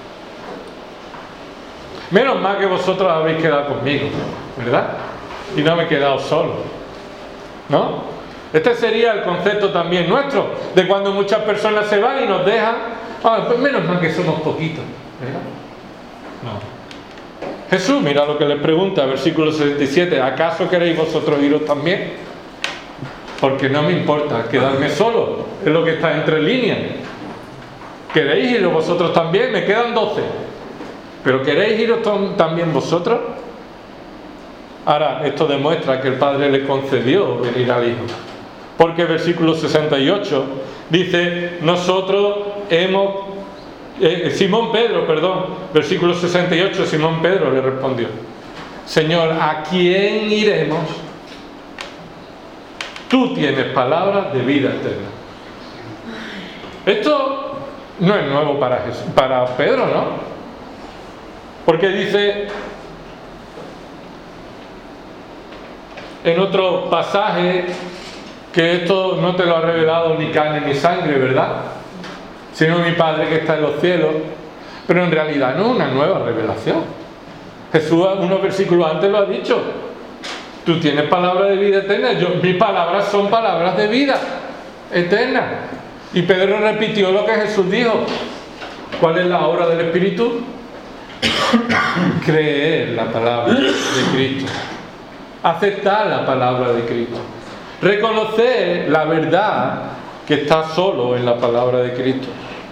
menos mal que vosotros habéis quedado conmigo, ¿verdad? Y no me he quedado solo, ¿no? Este sería el concepto también nuestro, de cuando muchas personas se van y nos dejan. Ah, pues menos mal que somos poquitos, ¿verdad? No. Jesús, mira lo que les pregunta, versículo sesenta y siete: ¿acaso queréis vosotros iros también? Porque no me importa quedarme solo, es lo que está entre líneas. ¿Queréis iros vosotros también? Me quedan doce. ¿Pero queréis iros también vosotros? Ahora, esto demuestra que el Padre le concedió venir al Hijo. Porque el versículo sesenta y ocho dice: nosotros hemos... Eh, Simón Pedro, perdón, versículo sesenta y ocho, Simón Pedro le respondió: Señor, ¿a quién iremos? Tú tienes palabras de vida eterna. Esto no es nuevo para Jesús, para Pedro, ¿no? Porque dice en otro pasaje que esto no te lo ha revelado ni carne ni sangre, ¿verdad? Sino mi Padre que está en los cielos. Pero en realidad no es una nueva revelación. Jesús unos versículos antes lo ha dicho: tú tienes palabras de vida eterna. Yo, mis palabras son palabras de vida eterna. Y Pedro repitió lo que Jesús dijo. ¿Cuál es la obra del Espíritu? Creer la palabra de Cristo, aceptar la palabra de Cristo, reconocer la verdad que está solo en la palabra de Cristo.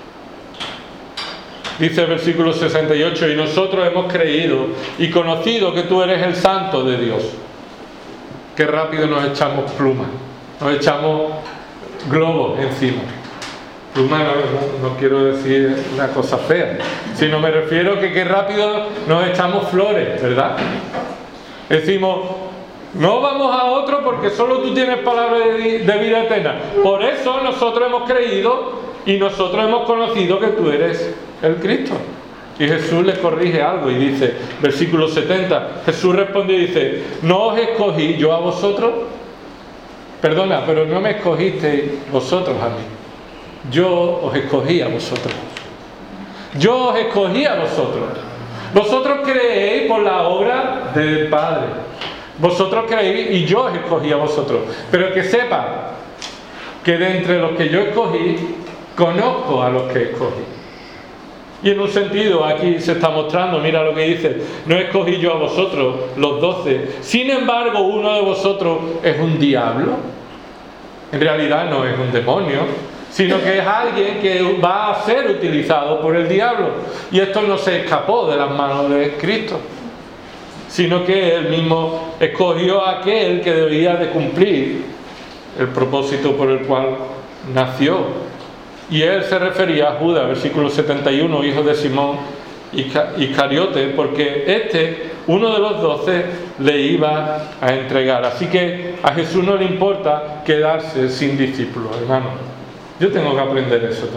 Dice el versículo sesenta y ocho: y nosotros hemos creído y conocido que tú eres el Santo de Dios. Qué rápido nos echamos plumas, nos echamos globos encima. Pluma no, no quiero decir una cosa fea, sino me refiero que qué rápido nos echamos flores, ¿verdad? Decimos: no vamos a otro porque solo tú tienes palabra de, de vida eterna. Por eso nosotros hemos creído y nosotros hemos conocido que tú eres el Cristo. Y Jesús les corrige algo y dice, versículo setenta, Jesús respondió y dice: ¿no os escogí yo a vosotros? Perdona, pero no me escogisteis vosotros a mí. Yo os escogí a vosotros. Yo os escogí a vosotros. Vosotros creéis por la obra del Padre. Vosotros creéis y yo os escogí a vosotros. Pero que sepa que de entre los que yo escogí, conozco a los que escogí. Y en un sentido aquí se está mostrando, mira lo que dice: no escogí yo a vosotros, los doce. Sin embargo, uno de vosotros es un diablo. En realidad no es un demonio, sino que es alguien que va a ser utilizado por el diablo. Y esto no se escapó de las manos de Cristo, sino que Él mismo escogió a aquel que debía de cumplir el propósito por el cual nació. Y Él se refería a Judas, versículo setenta y uno, hijo de Simón Iscariote, porque este, uno de los doce, le iba a entregar. Así que a Jesús no le importa quedarse sin discípulos, hermano. Yo tengo que aprender eso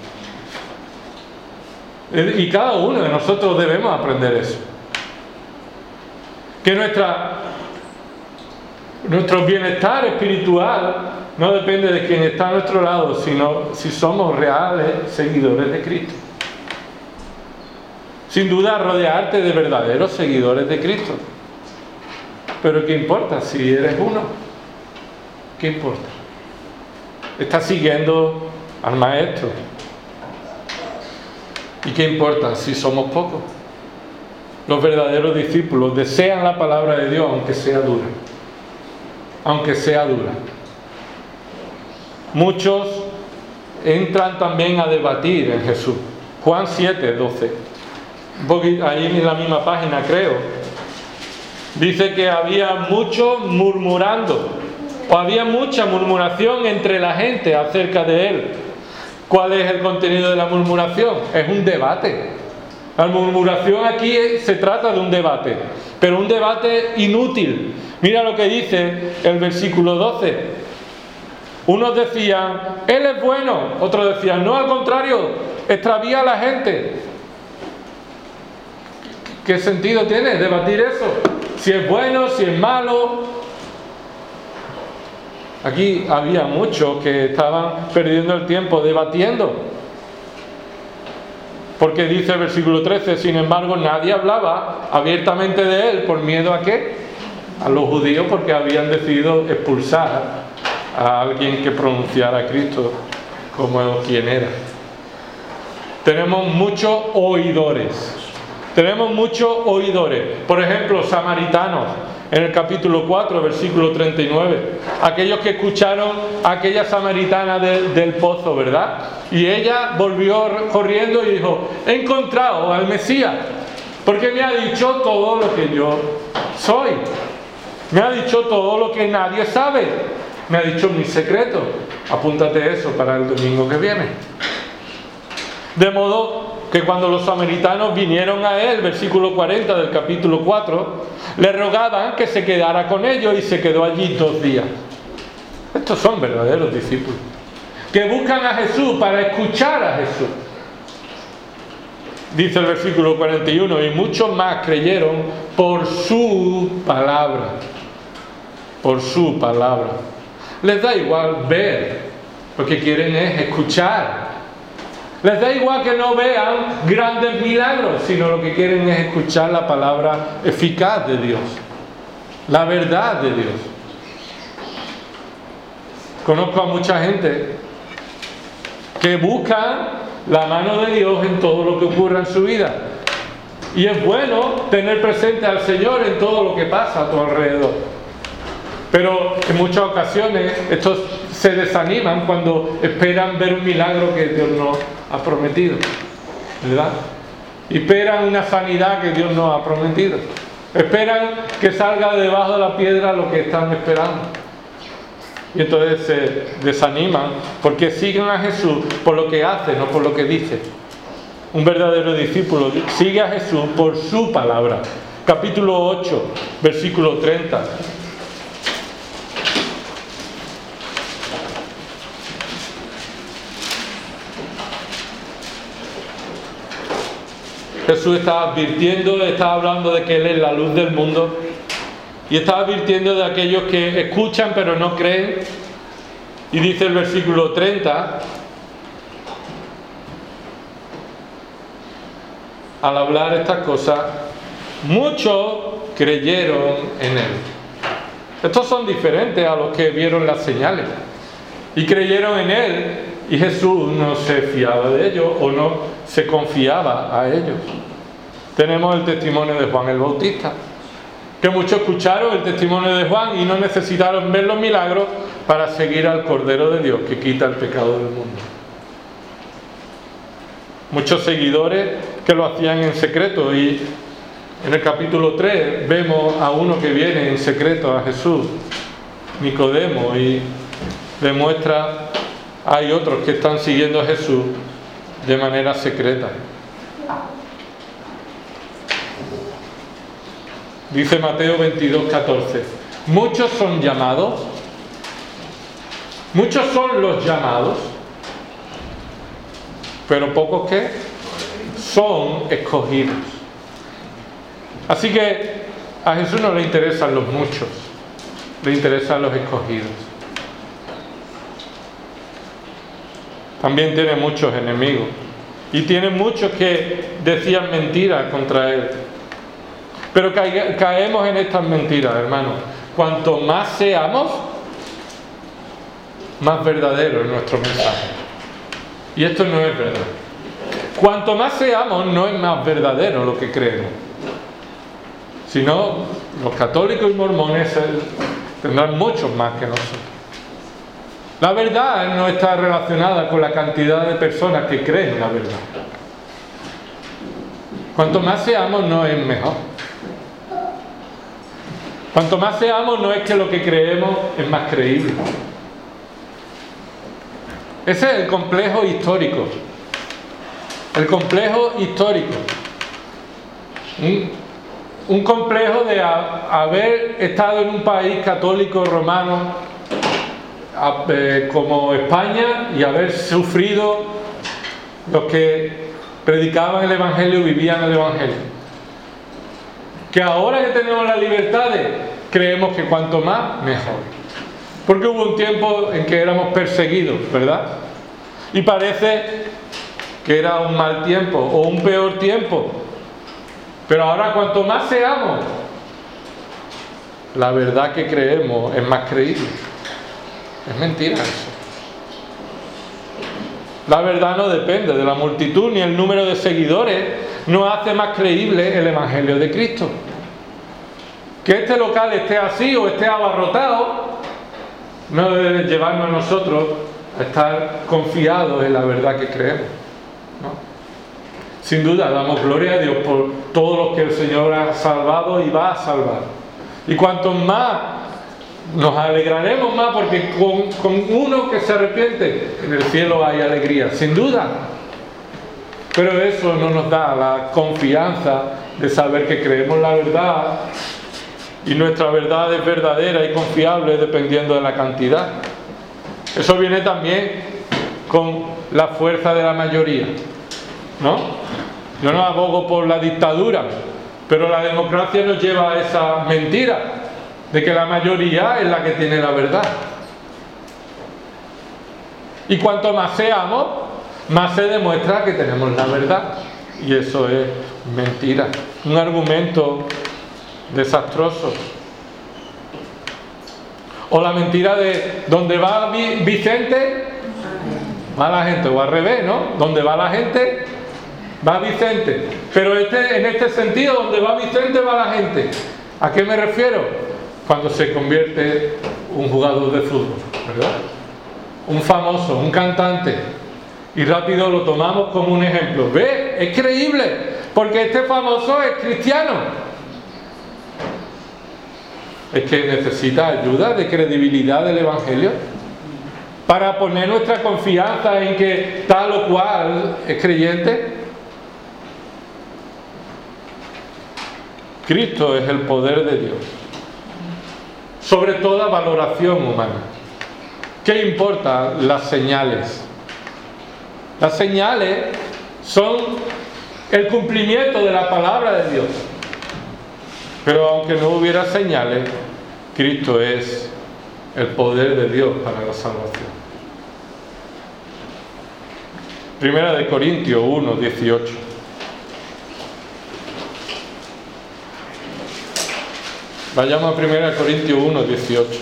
también. Y cada uno de nosotros debemos aprender eso. Que nuestra, nuestro bienestar espiritual no depende de quien está a nuestro lado, sino si somos reales seguidores de Cristo. Sin duda, rodearte de verdaderos seguidores de Cristo. Pero ¿qué importa si eres uno? ¿Qué importa? Estás siguiendo al Maestro. ¿Y qué importa si somos pocos? Los verdaderos discípulos desean la palabra de Dios, aunque sea dura. Aunque sea dura. Muchos entran también a debatir en Jesús. Juan siete, doce. Ahí en la misma página, creo. Dice que había muchos murmurando, o había mucha murmuración entre la gente acerca de Él. ¿Cuál es el contenido de la murmuración? Es un debate. La murmuración aquí es, se trata de un debate, pero un debate inútil. Mira lo que dice el versículo doce. Unos decían, Él es bueno. Otros decían, no, al contrario, extravía a la gente. ¿Qué sentido tiene debatir eso? Si es bueno, si es malo. Aquí había muchos que estaban perdiendo el tiempo debatiendo. Porque dice el versículo trece, sin embargo, nadie hablaba abiertamente de él. ¿Por miedo a qué? A los judíos, porque habían decidido expulsar a alguien que pronunciara a Cristo como quien era. Tenemos muchos oidores. Tenemos muchos oidores. Por ejemplo, samaritanos. En el capítulo cuatro, versículo treinta y nueve. Aquellos que escucharon a aquella samaritana de, del pozo, ¿verdad? Y ella volvió corriendo y dijo, he encontrado al Mesías, porque me ha dicho todo lo que yo soy. Me ha dicho todo lo que nadie sabe. Me ha dicho mis secretos. Apúntate eso para el domingo que viene. De modo que cuando los samaritanos vinieron a él, versículo cuarenta del capítulo cuatro, le rogaban que se quedara con ellos y se quedó allí dos días. Estos son verdaderos discípulos, que buscan a Jesús para escuchar a Jesús. Dice el versículo cuarenta y uno, y muchos más creyeron por su palabra. Por su palabra. Les da igual ver, lo que quieren es escuchar. Les da igual que no vean grandes milagros, sino lo que quieren es escuchar la palabra eficaz de Dios, la verdad de Dios. Conozco a mucha gente que busca la mano de Dios en todo lo que ocurra en su vida. Y es bueno tener presente al Señor en todo lo que pasa a tu alrededor. Pero en muchas ocasiones estos se desaniman cuando esperan ver un milagro que Dios no ha prometido, ¿verdad? Y esperan una sanidad que Dios no ha prometido. Esperan que salga de debajo de la piedra lo que están esperando. Y entonces se desaniman porque siguen a Jesús por lo que hace, no por lo que dice. Un verdadero discípulo sigue a Jesús por su palabra. Capítulo ocho, versículo treinta. Jesús estaba advirtiendo, estaba hablando de que Él es la luz del mundo y estaba advirtiendo de aquellos que escuchan pero no creen. Y dice el versículo treinta, al hablar estas cosas, muchos creyeron en Él. Estos son diferentes a los que vieron las señales y creyeron en Él. Y Jesús no se fiaba de ellos o no se confiaba a ellos. Tenemos el testimonio de Juan el Bautista, que muchos escucharon el testimonio de Juan y no necesitaron ver los milagros para seguir al Cordero de Dios que quita el pecado del mundo. Muchos seguidores que lo hacían en secreto, y en el capítulo tres vemos a uno que viene en secreto a Jesús, Nicodemo, y demuestra. Hay otros que están siguiendo a Jesús de manera secreta. Dice Mateo veintidós, catorce. Muchos son llamados. Muchos son los llamados. Pero pocos que son escogidos. Así que a Jesús no le interesan los muchos. Le interesan los escogidos. También tiene muchos enemigos y tiene muchos que decían mentiras contra Él. Pero ca- caemos en estas mentiras, hermanos. Cuanto más seamos, más verdadero es nuestro mensaje. Y esto no es verdad. Cuanto más seamos, no es más verdadero lo que creemos. Sino, los católicos y mormones tendrán muchos más que nosotros. La verdad no está relacionada con la cantidad de personas que creen la verdad. Cuanto más seamos, no es mejor. Cuanto más seamos, no es que lo que creemos es más creíble. Ese es el complejo histórico. El complejo histórico. Un, un complejo de a, haber estado en un país católico romano a, eh, como España y haber sufrido los que predicaban el Evangelio, vivían el Evangelio. Que ahora que tenemos las libertades, creemos que cuanto más, mejor. Porque hubo un tiempo en que éramos perseguidos, ¿verdad? Y parece que era un mal tiempo o un peor tiempo. Pero ahora cuanto más seamos, la verdad que creemos es más creíble. Es mentira eso. La verdad no depende de la multitud ni el número de seguidores, no hace más creíble el Evangelio de Cristo. Que este local esté así o esté abarrotado no debe llevarnos a nosotros a estar confiados en la verdad que creemos, ¿no? Sin duda damos gloria a Dios por todos los que el Señor ha salvado y va a salvar. Y cuanto más nos alegraremos más, porque con, con uno que se arrepiente en el cielo hay alegría, sin duda. Pero eso no nos da la confianza de saber que creemos la verdad y nuestra verdad es verdadera y confiable dependiendo de la cantidad. Eso viene también con la fuerza de la mayoría, ¿no? Yo no abogo por la dictadura, pero la democracia nos lleva a esa mentira de que la mayoría es la que tiene la verdad. Y cuanto más seamos, más se demuestra que tenemos la verdad. Y eso es mentira, un argumento desastroso. O la mentira de donde va Vicente, va la gente, o al revés, ¿no? Donde va la gente, va Vicente. Pero este, en este sentido, donde va Vicente, va la gente. ¿A qué me refiero? Cuando se convierte un jugador de fútbol, ¿verdad? Un famoso, un cantante. Y rápido lo tomamos como un ejemplo. ¿Ve? Es creíble, porque este famoso es cristiano. Es que necesita ayuda de credibilidad del Evangelio para poner nuestra confianza en que tal o cual es creyente. Cristo es el poder de Dios sobre toda valoración humana. ¿Qué importan las señales? Las señales son el cumplimiento de la palabra de Dios. Pero aunque no hubiera señales, Cristo es el poder de Dios para la salvación. Primera de Corintios uno, dieciocho. Vayamos a Primera de Corintios uno, dieciocho.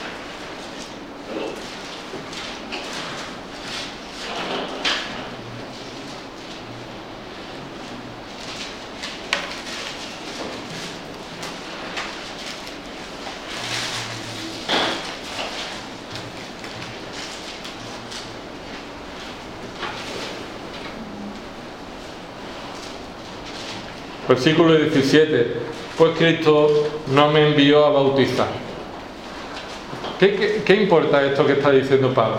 Versículo diecisiete. Pues Cristo no me envió a bautizar. ¿Qué, qué, qué importa esto que está diciendo Pablo?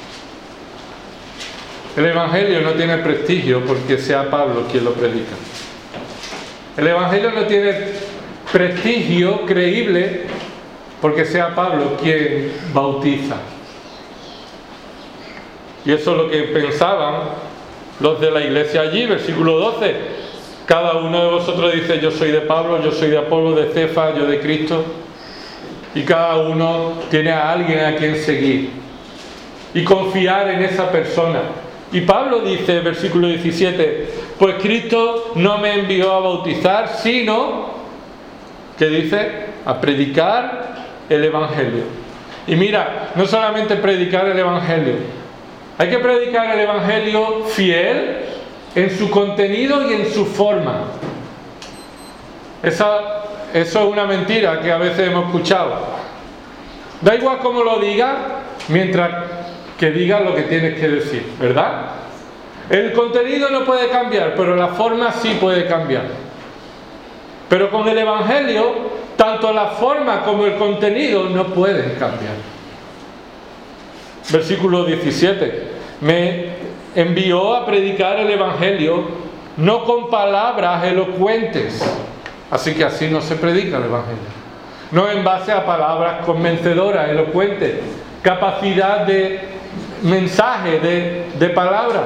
El Evangelio no tiene prestigio porque sea Pablo quien lo predica. El Evangelio no tiene prestigio creíble porque sea Pablo quien bautiza. Y eso es lo que pensaban los de la iglesia allí, versículo doce. Cada uno de vosotros dice: yo soy de Pablo, yo soy de Apolo, de Cefas, yo de Cristo. Y cada uno tiene a alguien a quien seguir y confiar en esa persona. Y Pablo dice, versículo diecisiete: pues Cristo no me envió a bautizar, sino, ¿qué dice? A predicar el Evangelio. Y mira, no solamente predicar el Evangelio, hay que predicar el Evangelio fiel en su contenido y en su forma. Esa, eso es una mentira que a veces hemos escuchado. Da igual cómo lo digas, mientras que digas lo que tienes que decir, ¿verdad? El contenido no puede cambiar, pero la forma sí puede cambiar. Pero con el Evangelio, tanto la forma como el contenido no pueden cambiar. Versículo diecisiete. me envió a predicar el Evangelio no con palabras elocuentes. Así que así no se predica el Evangelio. No en base a palabras convencedoras, elocuentes, capacidad de mensaje, de, de palabra.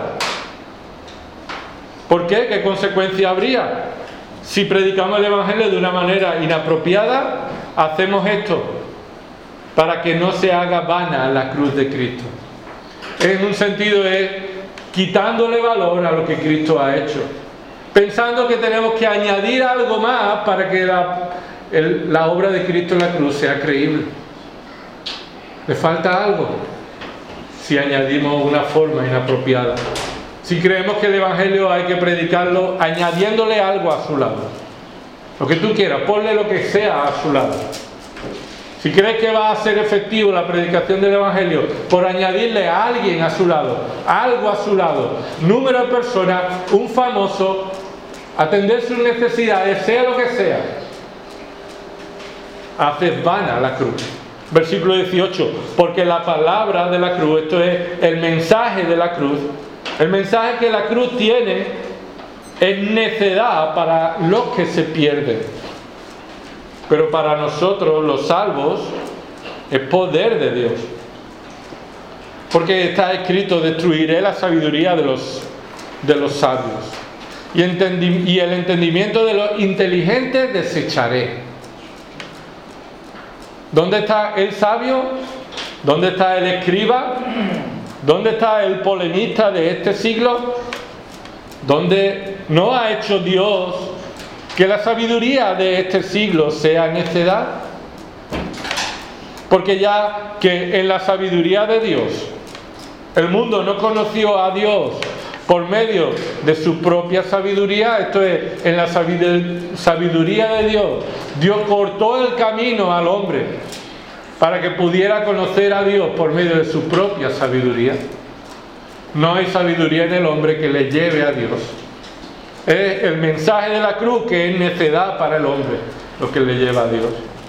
¿Por qué? ¿Qué consecuencia habría? Si predicamos el Evangelio de una manera inapropiada, hacemos esto para que no se haga vana la cruz de Cristo. En un sentido es quitándole valor a lo que Cristo ha hecho, pensando que tenemos que añadir algo más para que la, el, la obra de Cristo en la cruz sea creíble. ¿Le falta algo? Si añadimos una forma inapropiada. Si creemos que el Evangelio hay que predicarlo añadiéndole algo a su lado. Lo que tú quieras, ponle lo que sea a su lado. Si crees que va a ser efectivo la predicación del Evangelio por añadirle a alguien a su lado, algo a su lado, número de personas, un famoso, atender sus necesidades, sea lo que sea, haces vana la cruz. Versículo dieciocho, porque la palabra de la cruz, esto es el mensaje de la cruz, el mensaje que la cruz tiene es necedad para los que se pierden. Pero para nosotros, los salvos, es poder de Dios. Porque está escrito, destruiré la sabiduría de los, de los sabios. Y, entendi- y el entendimiento de los inteligentes desecharé. ¿Dónde está el sabio? ¿Dónde está el escriba? ¿Dónde está el polemista de este siglo? ¿Dónde no ha hecho Dios que la sabiduría de este siglo sea necedad? Porque ya que en la sabiduría de Dios el mundo no conoció a Dios por medio de su propia sabiduría, esto es, en la sabiduría de Dios, Dios cortó el camino al hombre para que pudiera conocer a Dios por medio de su propia sabiduría. No hay sabiduría en el hombre que le lleve a Dios. Es el mensaje de la cruz que es necedad para el hombre lo que le lleva a Dios.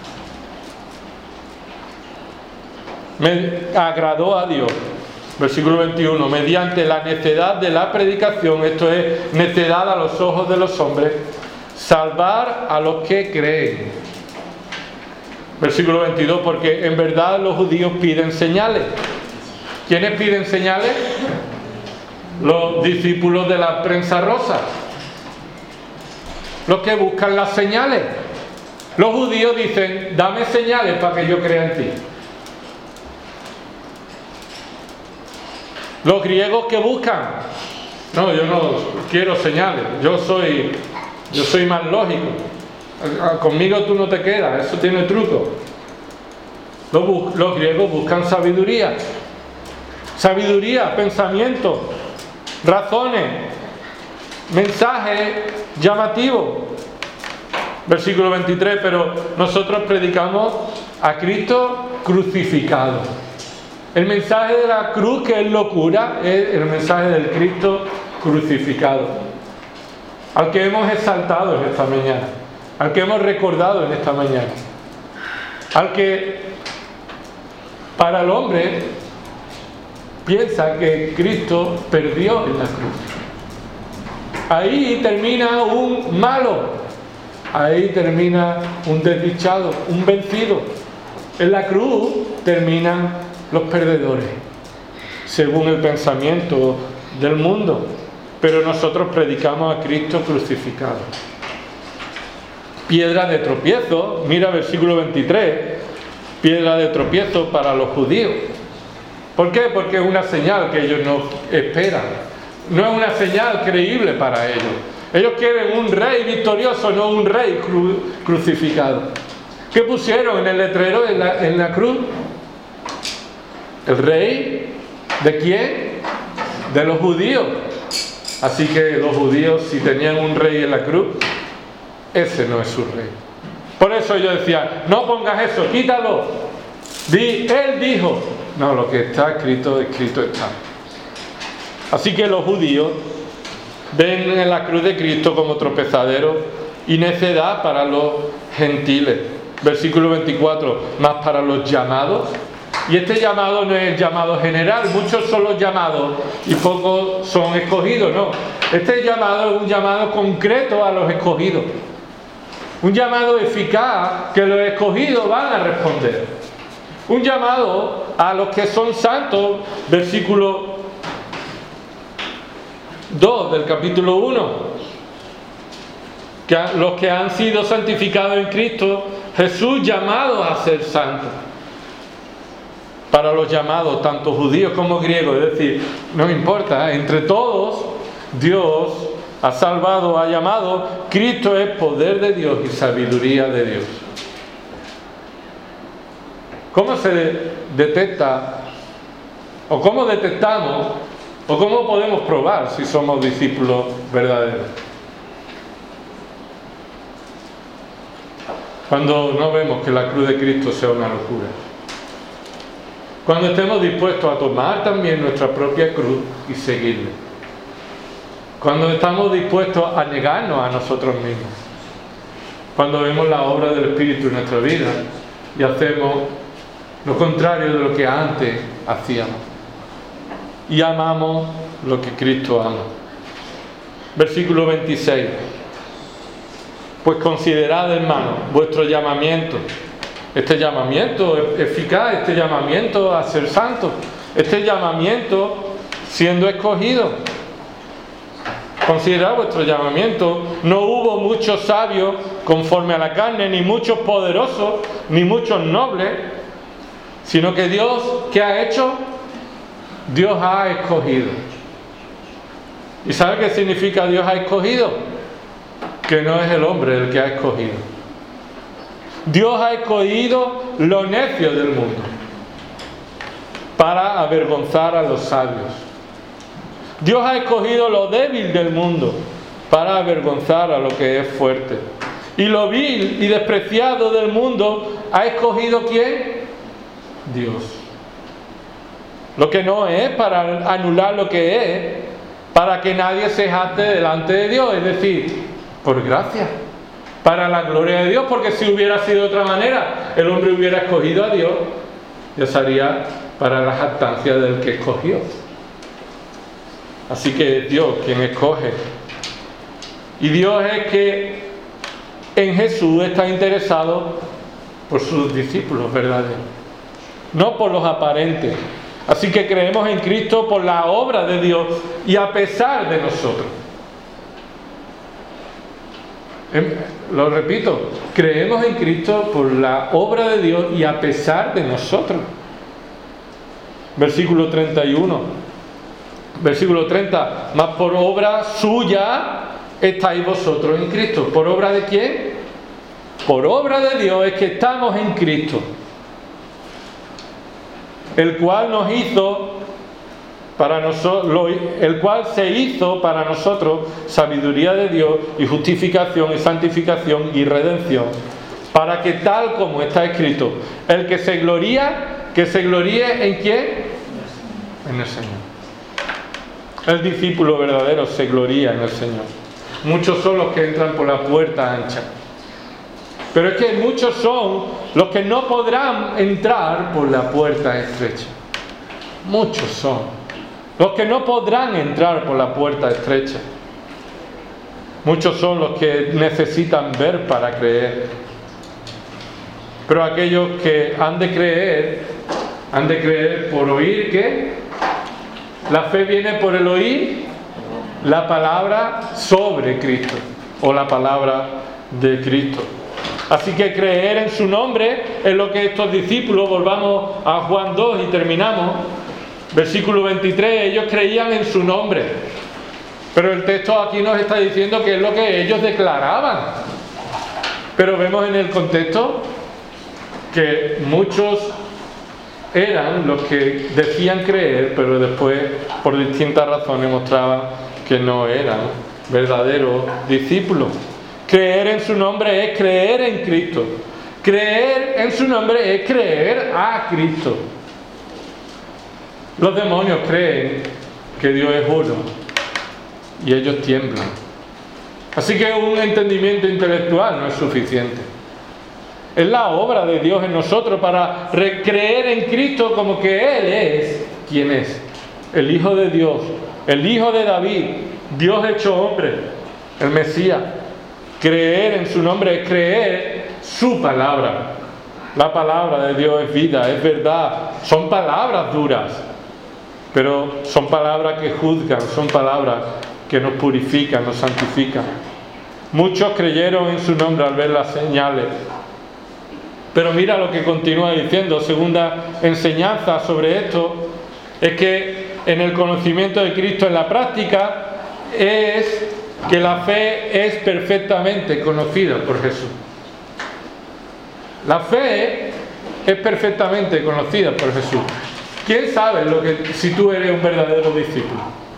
Me agradó a Dios, versículo veintiuno, mediante la necedad de la predicación, esto es necedad a los ojos de los hombres, salvar a los que creen. Versículo veintidós, porque en verdad los judíos piden señales. ¿Quiénes piden señales? Los discípulos de la prensa rosa, los que buscan las señales. Los judíos dicen, dame señales para que yo crea en ti. Los griegos que buscan, no, yo no quiero señales, yo soy, yo soy más lógico. Conmigo tú no te quedas, eso tiene truco. Los, los griegos buscan sabiduría. Sabiduría, pensamiento, razones, mensaje llamativo. Versículo veintitrés, pero nosotros predicamos a Cristo crucificado. El mensaje de la cruz, que es locura, es el mensaje del Cristo crucificado, al que hemos exaltado en esta mañana, al que hemos recordado en esta mañana, al que para el hombre piensa que Cristo perdió en la cruz. Ahí termina un malo, ahí termina un desdichado, un vencido. En la cruz terminan los perdedores, según el pensamiento del mundo. Pero nosotros predicamos a Cristo crucificado. Piedra de tropiezo, mira versículo veintitrés, piedra de tropiezo para los judíos. ¿Por qué? Porque es una señal que ellos no esperan. No es una señal creíble para ellos. Ellos quieren un rey victorioso, no un rey cru- crucificado. ¿Qué pusieron en el letrero, en la, en la cruz? ¿El rey? ¿De quién? De los judíos. Así que los judíos, si tenían un rey en la cruz, ese no es su rey. Por eso yo decía, no pongas eso, quítalo. Di, él dijo. No, lo que está escrito, escrito está. Así que los judíos ven en la cruz de Cristo como tropezadero y necedad para los gentiles. Versículo veinticuatro, más para los llamados, Y este llamado no es el llamado general, muchos son los llamados y pocos son escogidos, no. Este llamado es un llamado concreto a los escogidos. Un llamado eficaz que los escogidos van a responder. Un llamado a los que son santos, versículo dos del capítulo uno. Que los que han sido santificados en Cristo Jesús, llamados a ser santos. Para los llamados, tanto judíos como griegos, es decir, no importa, entre todos Dios ha salvado, ha llamado. Cristo es poder de Dios y sabiduría de Dios. ¿Cómo se detecta, o cómo detectamos, o cómo podemos probar si somos discípulos verdaderos? Cuando no vemos que la cruz de Cristo sea una locura. Cuando estemos dispuestos a tomar también nuestra propia cruz y seguirle. Cuando estamos dispuestos a negarnos a nosotros mismos. Cuando vemos la obra del Espíritu en nuestra vida y hacemos lo contrario de lo que antes hacíamos. Y amamos lo que Cristo ama. Versículo veintiséis. Pues considerad, hermanos, vuestro llamamiento. Este llamamiento eficaz, este llamamiento a ser santos, este llamamiento siendo escogido. Considerad vuestro llamamiento. No hubo muchos sabios conforme a la carne, ni muchos poderosos, ni muchos nobles, sino que Dios, ¿qué ha hecho? Dios ha escogido. ¿Y sabe qué significa Dios ha escogido? Que no es el hombre el que ha escogido. Dios ha escogido lo necio del mundo para avergonzar a los sabios. Dios ha escogido lo débil del mundo para avergonzar a lo que es fuerte. Y lo vil y despreciado del mundo ha escogido ¿quién? Dios. Lo que no es, para anular lo que es, para que nadie se jacte delante de Dios, es decir, por gracia, para la gloria de Dios, porque si hubiera sido de otra manera, el hombre hubiera escogido a Dios, ya sería para la jactancia del que escogió. Así que es Dios quien escoge. Y Dios es que en Jesús está interesado por sus discípulos verdaderos, no por los aparentes. Así que creemos en Cristo por la obra de Dios y a pesar de nosotros. Lo repito, creemos en Cristo por la obra de Dios y a pesar de nosotros. Versículo treinta y uno. Versículo treinta. Mas por obra suya estáis vosotros en Cristo. ¿Por obra de quién? Por obra de Dios es que estamos en Cristo, el cual nos hizo para nosotros, el cual se hizo para nosotros sabiduría de Dios y justificación y santificación y redención, para que tal como está escrito, el que se gloría, que se gloríe ¿en quién? En el Señor. El discípulo verdadero se gloría en el Señor. Muchos son los que entran por la puerta ancha, pero es que muchos son los que no podrán entrar por la puerta estrecha. Muchos son los que no podrán entrar por la puerta estrecha. Muchos son los que necesitan ver para creer. Pero aquellos que han de creer, han de creer por oír, ¿qué? La fe viene por el oír la palabra sobre Cristo, o la palabra de Cristo. Así que creer en su nombre es lo que estos discípulos, volvamos a Juan dos y terminamos. Versículo veintitrés, ellos creían en su nombre. Pero el texto aquí nos está diciendo que es lo que ellos declaraban. Pero vemos en el contexto que muchos eran los que decían creer, pero después, por distintas razones, mostraban que no eran verdaderos discípulos. Creer en su nombre es creer en Cristo. Creer en su nombre es creer a Cristo. Los demonios creen que Dios es uno y ellos tiemblan. Así que un entendimiento intelectual no es suficiente. Es la obra de Dios en nosotros para creer en Cristo como que Él es quien es. El Hijo de Dios, el Hijo de David, Dios hecho hombre, el Mesías. Creer en su nombre es creer su palabra. La palabra de Dios es vida, es verdad. Son palabras duras, pero son palabras que juzgan, son palabras que nos purifican, nos santifican. Muchos creyeron en su nombre al ver las señales. Pero mira lo que continúa diciendo, segunda enseñanza sobre esto, es que en el conocimiento de Cristo en la práctica es que la fe es perfectamente conocida por Jesús. La fe es perfectamente conocida por Jesús. ¿Quién sabe lo que, si tú eres un verdadero discípulo?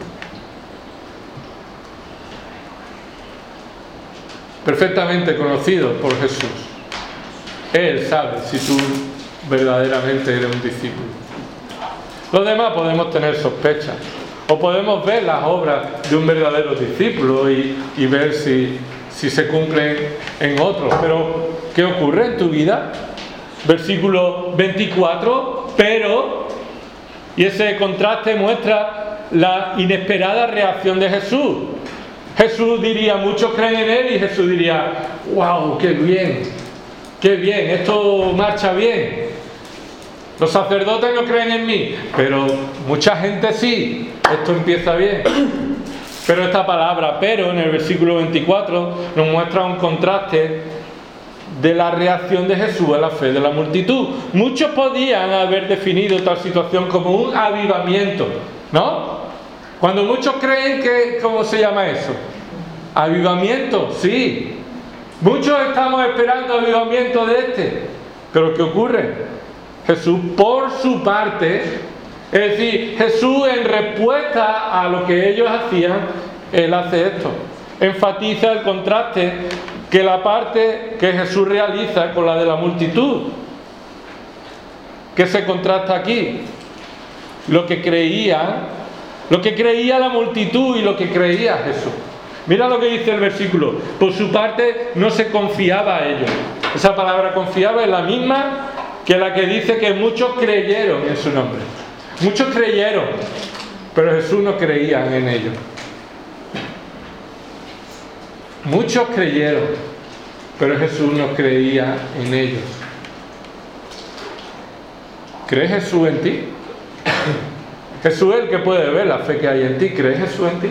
Perfectamente conocido por Jesús. Él sabe si tú verdaderamente eres un discípulo. Los demás podemos tener sospechas, o podemos ver las obras de un verdadero discípulo y, y ver si, si se cumplen en otros. Pero, ¿qué ocurre en tu vida? Versículo veinticuatro, pero, y ese contraste muestra la inesperada reacción de Jesús. Jesús diría, muchos creen en Él, y Jesús diría, wow, qué bien, qué bien, esto marcha bien. Los sacerdotes no creen en mí, pero mucha gente sí, esto empieza bien. Pero esta palabra, pero, en el versículo veinticuatro, nos muestra un contraste de la reacción de Jesús a la fe de la multitud. Muchos podían haber definido tal situación como un avivamiento, ¿no? Cuando muchos creen que, ¿cómo se llama eso? Avivamiento, sí. Muchos estamos esperando avivamiento de este. Pero ¿qué ocurre? Jesús, por su parte, es decir, Jesús en respuesta a lo que ellos hacían, Él hace esto. Enfatiza el contraste que la parte que Jesús realiza con la de la multitud. ¿Qué se contrasta aquí? Lo que creía, lo que creía la multitud y lo que creía Jesús. Mira lo que dice el versículo. Por su parte no se confiaba a ellos. Esa palabra confiaba es la misma que la que dice que muchos creyeron en su nombre. Muchos creyeron, pero Jesús no creía en ellos. Muchos creyeron, pero Jesús no creía en ellos. ¿Cree Jesús en ti? Jesús es el que puede ver la fe que hay en ti. ¿Cree Jesús en ti?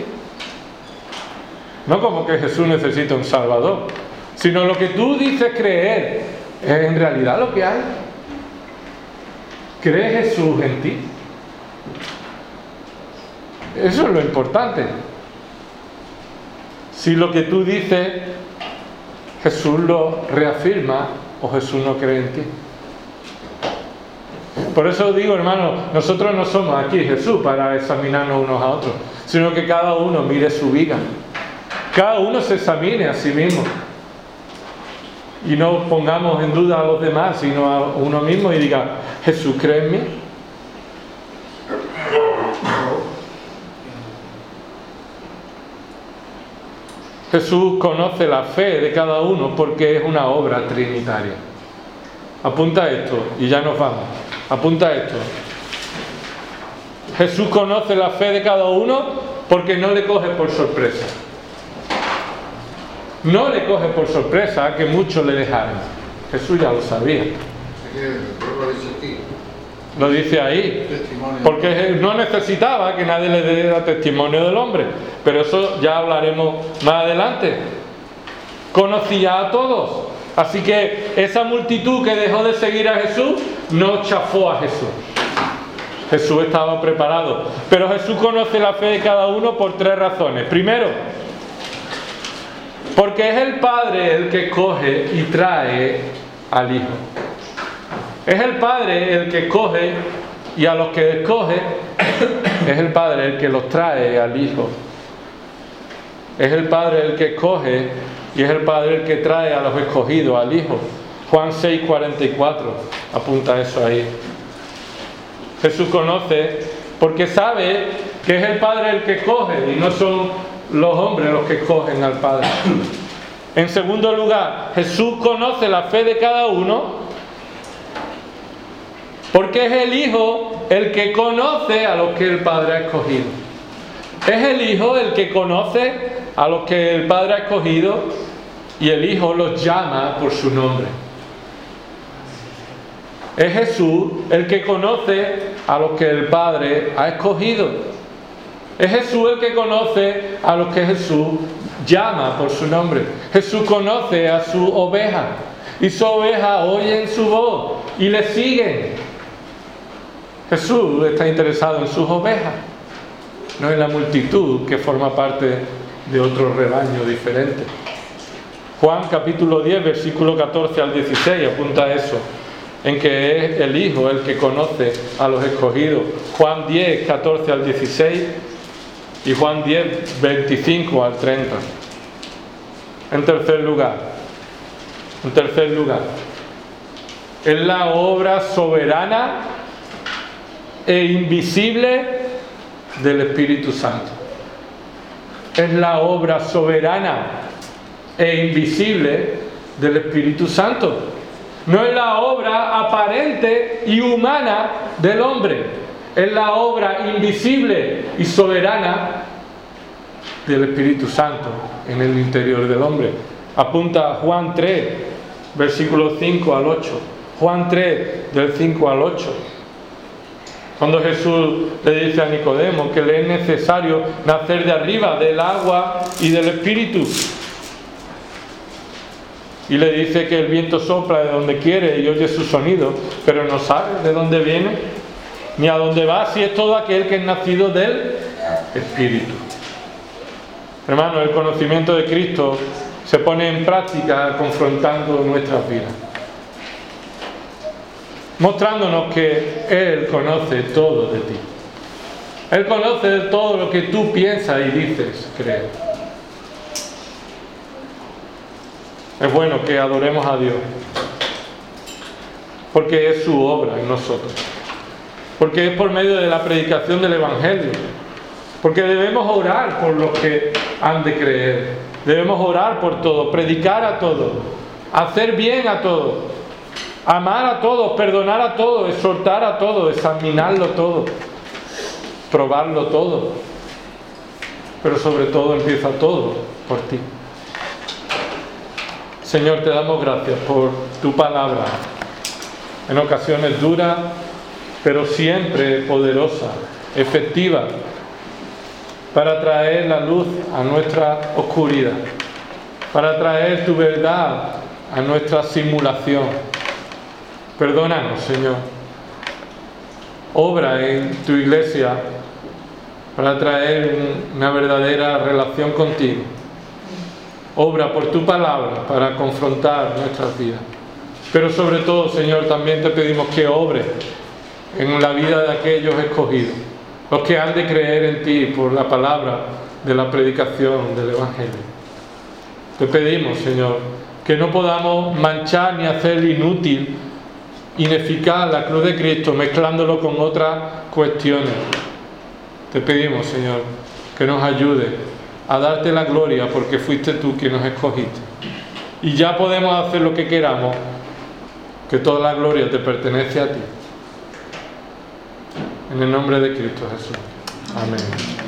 No como que Jesús necesita un Salvador, sino lo que tú dices creer es en realidad lo que hay. ¿Cree Jesús en ti? Eso es lo importante. Si lo que tú dices Jesús lo reafirma o Jesús no cree en ti. Por eso digo, hermano, nosotros no somos aquí Jesús para examinarnos unos a otros, sino que cada uno mire su vida. Cada uno se examine a sí mismo. Y no pongamos en duda a los demás, sino a uno mismo y diga, ¿Jesús cree en mí? Jesús conoce la fe de cada uno porque es una obra trinitaria. Apunta esto y ya nos vamos. Apunta esto. Jesús conoce la fe de cada uno porque no le coge por sorpresa. No le coge por sorpresa que muchos le dejaron. Jesús ya lo sabía. Lo dice ahí. Porque no necesitaba que nadie le diera testimonio del hombre. Pero eso ya hablaremos más adelante. Conocía a todos. Así que esa multitud que dejó de seguir a Jesús no chafó a Jesús. Jesús estaba preparado. Pero Jesús conoce la fe de cada uno por tres razones. Primero, porque es el Padre el que escoge y trae al Hijo. Es el Padre el que escoge, y a los que escoge, es el Padre el que los trae al Hijo. Es el Padre el que escoge, y es el Padre el que trae a los escogidos al Hijo. Juan seis cuarenta y cuatro, apunta eso ahí. Jesús conoce, porque sabe que es el Padre el que escoge, y no son los hombres los que escogen al Padre. En segundo lugar, Jesús conoce la fe de cada uno porque es el Hijo el que conoce a los que el Padre ha escogido. Es el Hijo el que conoce a los que el Padre ha escogido y el Hijo los llama por su nombre. Es Jesús el que conoce a los que el Padre ha escogido. Es Jesús el que conoce a los que Jesús llama por su nombre. Jesús conoce a su oveja y su oveja oyen su voz y le siguen. Jesús está interesado en sus ovejas, no en la multitud que forma parte de otro rebaño diferente. Juan capítulo diez, versículo catorce al dieciséis apunta a eso, en que es el Hijo el que conoce a los escogidos. Juan diez, catorce al dieciséis y Juan diez, veinticinco al treinta. En tercer lugar, en tercer lugar, es la obra soberana e invisible del Espíritu Santo. Es la obra soberana e invisible del Espíritu Santo. No es la obra aparente y humana del hombre, es la obra invisible y soberana del Espíritu Santo en el interior del hombre. Apunta a Juan tres, versículos cinco al ocho. Juan tres, del cinco al ocho. Cuando Jesús le dice a Nicodemo que le es necesario nacer de arriba, del agua y del Espíritu. Y le dice que el viento sopla de donde quiere y oye su sonido, pero no sabe de dónde viene ni a dónde va, si es todo aquel que es nacido del Espíritu. Hermanos, el conocimiento de Cristo se pone en práctica confrontando nuestras vidas, mostrándonos que Él conoce todo de ti. Él conoce todo lo que tú piensas y dices, crees. Es bueno que adoremos a Dios, porque es su obra en nosotros, porque es por medio de la predicación del Evangelio, porque debemos orar por los que han de creer, debemos orar por todos, predicar a todos, hacer bien a todos, amar a todos, perdonar a todos, exhortar a todos, examinarlo todo, probarlo todo, pero sobre todo empieza todo por ti. Señor, te damos gracias por tu palabra, en ocasiones dura, pero siempre poderosa, efectiva, para traer la luz a nuestra oscuridad, para traer tu verdad a nuestra simulación. Perdónanos, Señor. Obra en tu iglesia para traer una verdadera relación contigo. Obra por tu palabra para confrontar nuestras vidas. Pero sobre todo, Señor, también te pedimos que obre en la vida de aquellos escogidos, los que han de creer en ti por la palabra de la predicación del Evangelio. Te pedimos, Señor, que no podamos manchar ni hacer inútil, ineficaz la cruz de Cristo mezclándolo con otras cuestiones. Te pedimos, Señor, que nos ayude a darte la gloria porque fuiste tú quien nos escogiste. Y ya podemos hacer lo que queramos, que toda la gloria te pertenece a ti. En el nombre de Cristo Jesús. Amén.